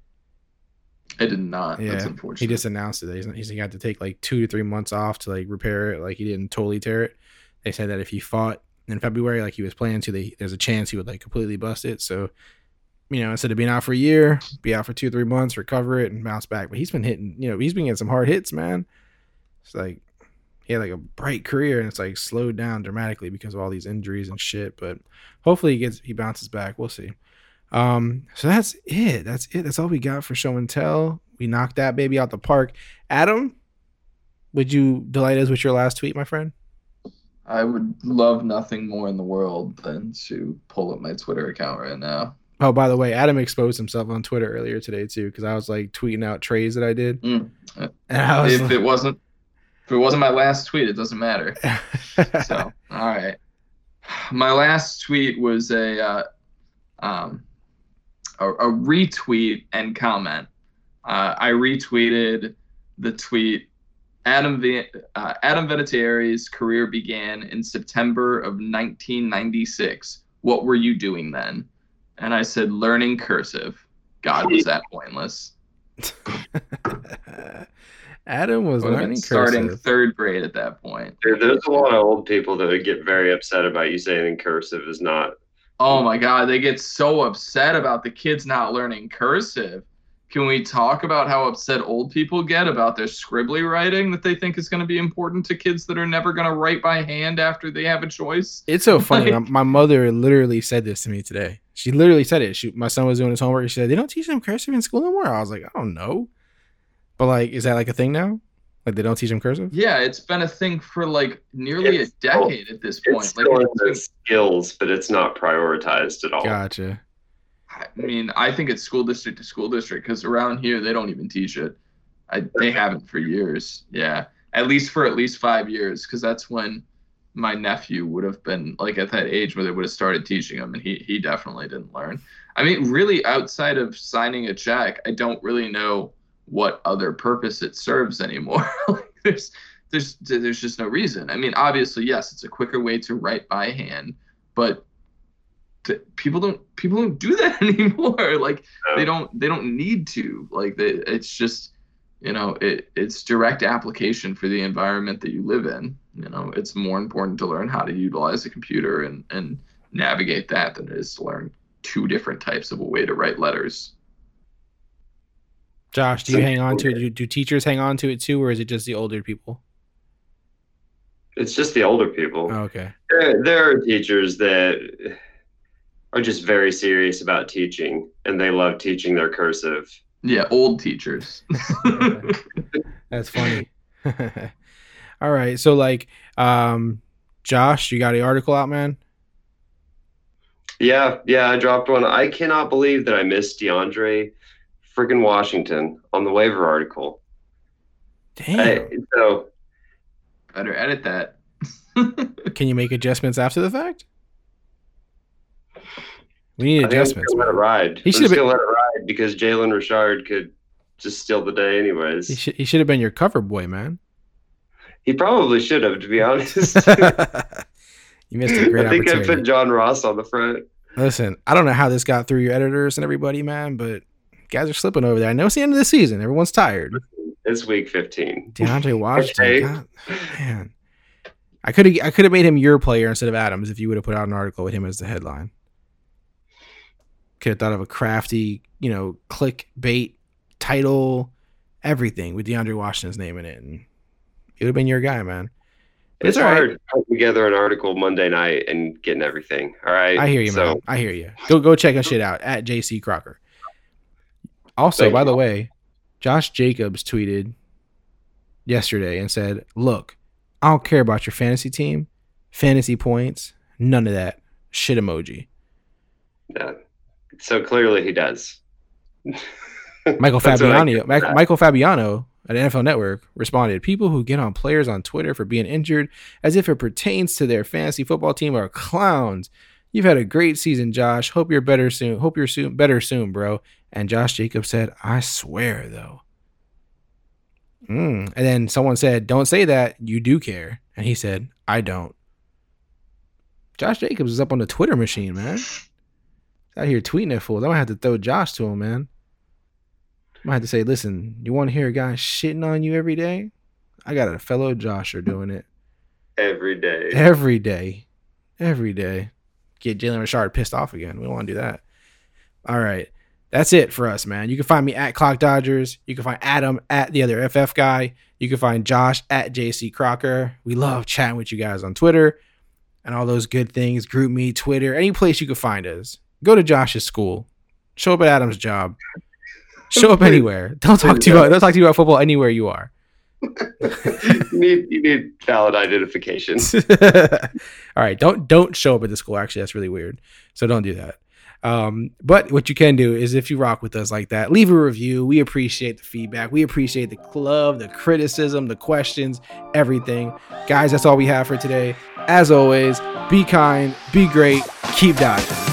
I did not. Yeah, That's unfortunate. he just announced it. He's, he's got to take like two to three months off to like repair it. Like he didn't totally tear it. They said that if he fought in February, like he was planning to, they, there's a chance he would like completely bust it. So, you know, instead of being out for a year, be out for two, three months, recover it and bounce back. But he's been hitting, you know, he's been getting some hard hits, man. It's like he had like a bright career and it's like slowed down dramatically because of all these injuries and shit. But hopefully he gets, he bounces back. We'll see. Um, so that's it. That's it. That's all we got for show and tell. We knocked that baby out the park. Adam, would you delight us with your last tweet, my friend? I would love nothing more in the world than to pull up my Twitter account right now. Oh, by the way, Adam exposed himself on Twitter earlier today too, because I was like tweeting out trays that I did. Mm. And I was if like, it wasn't, if it wasn't my last tweet, it doesn't matter. So, all right. My last tweet was a uh, um. A, a retweet and comment. Uh, I retweeted the tweet. Adam v- uh, Adam Vinatieri's career began in September of nineteen ninety-six. What were you doing then? And I said, learning cursive. God, was that pointless? Adam was Would have learning been starting cursive. third grade at that point. There- There's a lot of old people that would get very upset about you saying in cursive is not. Oh my God, they get so upset about the kids not learning cursive. Can we talk about how upset old people get about their scribbly writing that they think is going to be important to kids that are never going to write by hand after they have a choice? It's so funny. Like- my, my mother literally said this to me today. She literally said it. She, my son was doing his homework. She said, they don't teach them cursive in school anymore. I was like, I don't know. But like, is that like a thing now? Like they don't teach them cursive? Yeah, it's been a thing for like nearly It's a decade at this point. It's Like, still in it's the been- skills, but it's not prioritized at all. Gotcha. I mean, I think it's school district to school district because around here they don't even teach it. I, they haven't for years. Yeah, at least for at least five years because that's when my nephew would have been like at that age where they would have started teaching him, and he he definitely didn't learn. I mean, really, outside of signing a check, I don't really know what other purpose it serves anymore. Like, there's there's there's just no reason. I mean, obviously, yes, it's a quicker way to write by hand, but to, people don't people don't do that anymore. Like No. they don't they don't need to. Like they, it's just, you know, it it's direct application for the environment that you live in. You know, it's more important to learn how to utilize a computer and and navigate that than it is to learn two different types of a way to write letters. Josh, do you hang on to it? Do, do teachers hang on to it too, or is it just the older people? It's just the older people. Oh, okay. There, there are teachers that are just very serious about teaching, and they love teaching their cursive. Yeah, old teachers. That's funny. All right, so like, um, Josh, you got the article out, man? Yeah, yeah, I dropped one. I cannot believe that I missed DeAndre freaking Washington on the waiver article. Damn. I, so Better edit that. Can you make adjustments after the fact? We need I think I'm adjustments. just gonna let it man. ride. He I'm should just have gonna let it ride because Jalen Richard could just steal the day anyways. He should, he should have been your cover boy, man. He probably should have, to be honest. You missed a great I think I opportunity. put John Ross on the front. Listen, I don't know how this got through your editors and everybody, man, but guys are slipping over there. I know it's the end of the season. Everyone's tired. It's week fifteen. DeAndre Washington, Okay. God, man. I could have I could have made him your player instead of Adams if you would have put out an article with him as the headline. Could have thought of a crafty, you know, clickbait title, everything with DeAndre Washington's name in it, and it would have been your guy, man. But It's all right. hard putting together an article Monday night and getting everything. All right. I hear you, so, man. I hear you. Go go check that shit out at J C Crocker. Also, Thank by you. the way, Josh Jacobs tweeted yesterday and said, "Look, I don't care about your fantasy team, fantasy points, none of that. Shit emoji." Yeah. So clearly he does. Michael That's what I Fabiano, get from Mi- that. Michael Fabiano at N F L Network responded, "People who get on players on Twitter for being injured as if it pertains to their fantasy football team are clowns. You've had a great season, Josh. Hope you're better soon. Hope you're soon better soon, bro." And Josh Jacobs said, "I swear, though." Mm. And then someone said, "Don't say that. You do care." And he said, "I don't." Josh Jacobs is up on the Twitter machine, man. Out here tweeting at fools. I'm gonna have to throw Josh to him, man. I might have to say, "Listen, you want to hear a guy shitting on you every day? I got a fellow Josher doing it Every day. every day, every day." Get Jalen Richard pissed off again. We don't want to do that. All right, that's it for us, man. You can find me at Clock Dodgers. You can find Adam at the other F F guy. You can find Josh at J C Crocker. We love chatting with you guys on Twitter and all those good things. Group me, Twitter, any place you can find us. Go to Josh's school. Show up at Adam's job. Show up anywhere. Don't talk to you about, don't talk to you about football anywhere you are. you need you need valid identification. All right, don't don't show up at the school. Actually, that's really weird. So don't do that. Um, but what you can do is if you rock with us like that, leave a review. We appreciate the feedback. We appreciate the love, the criticism, the questions, everything. Guys, that's all we have for today. As always, be kind, be great, keep dodging.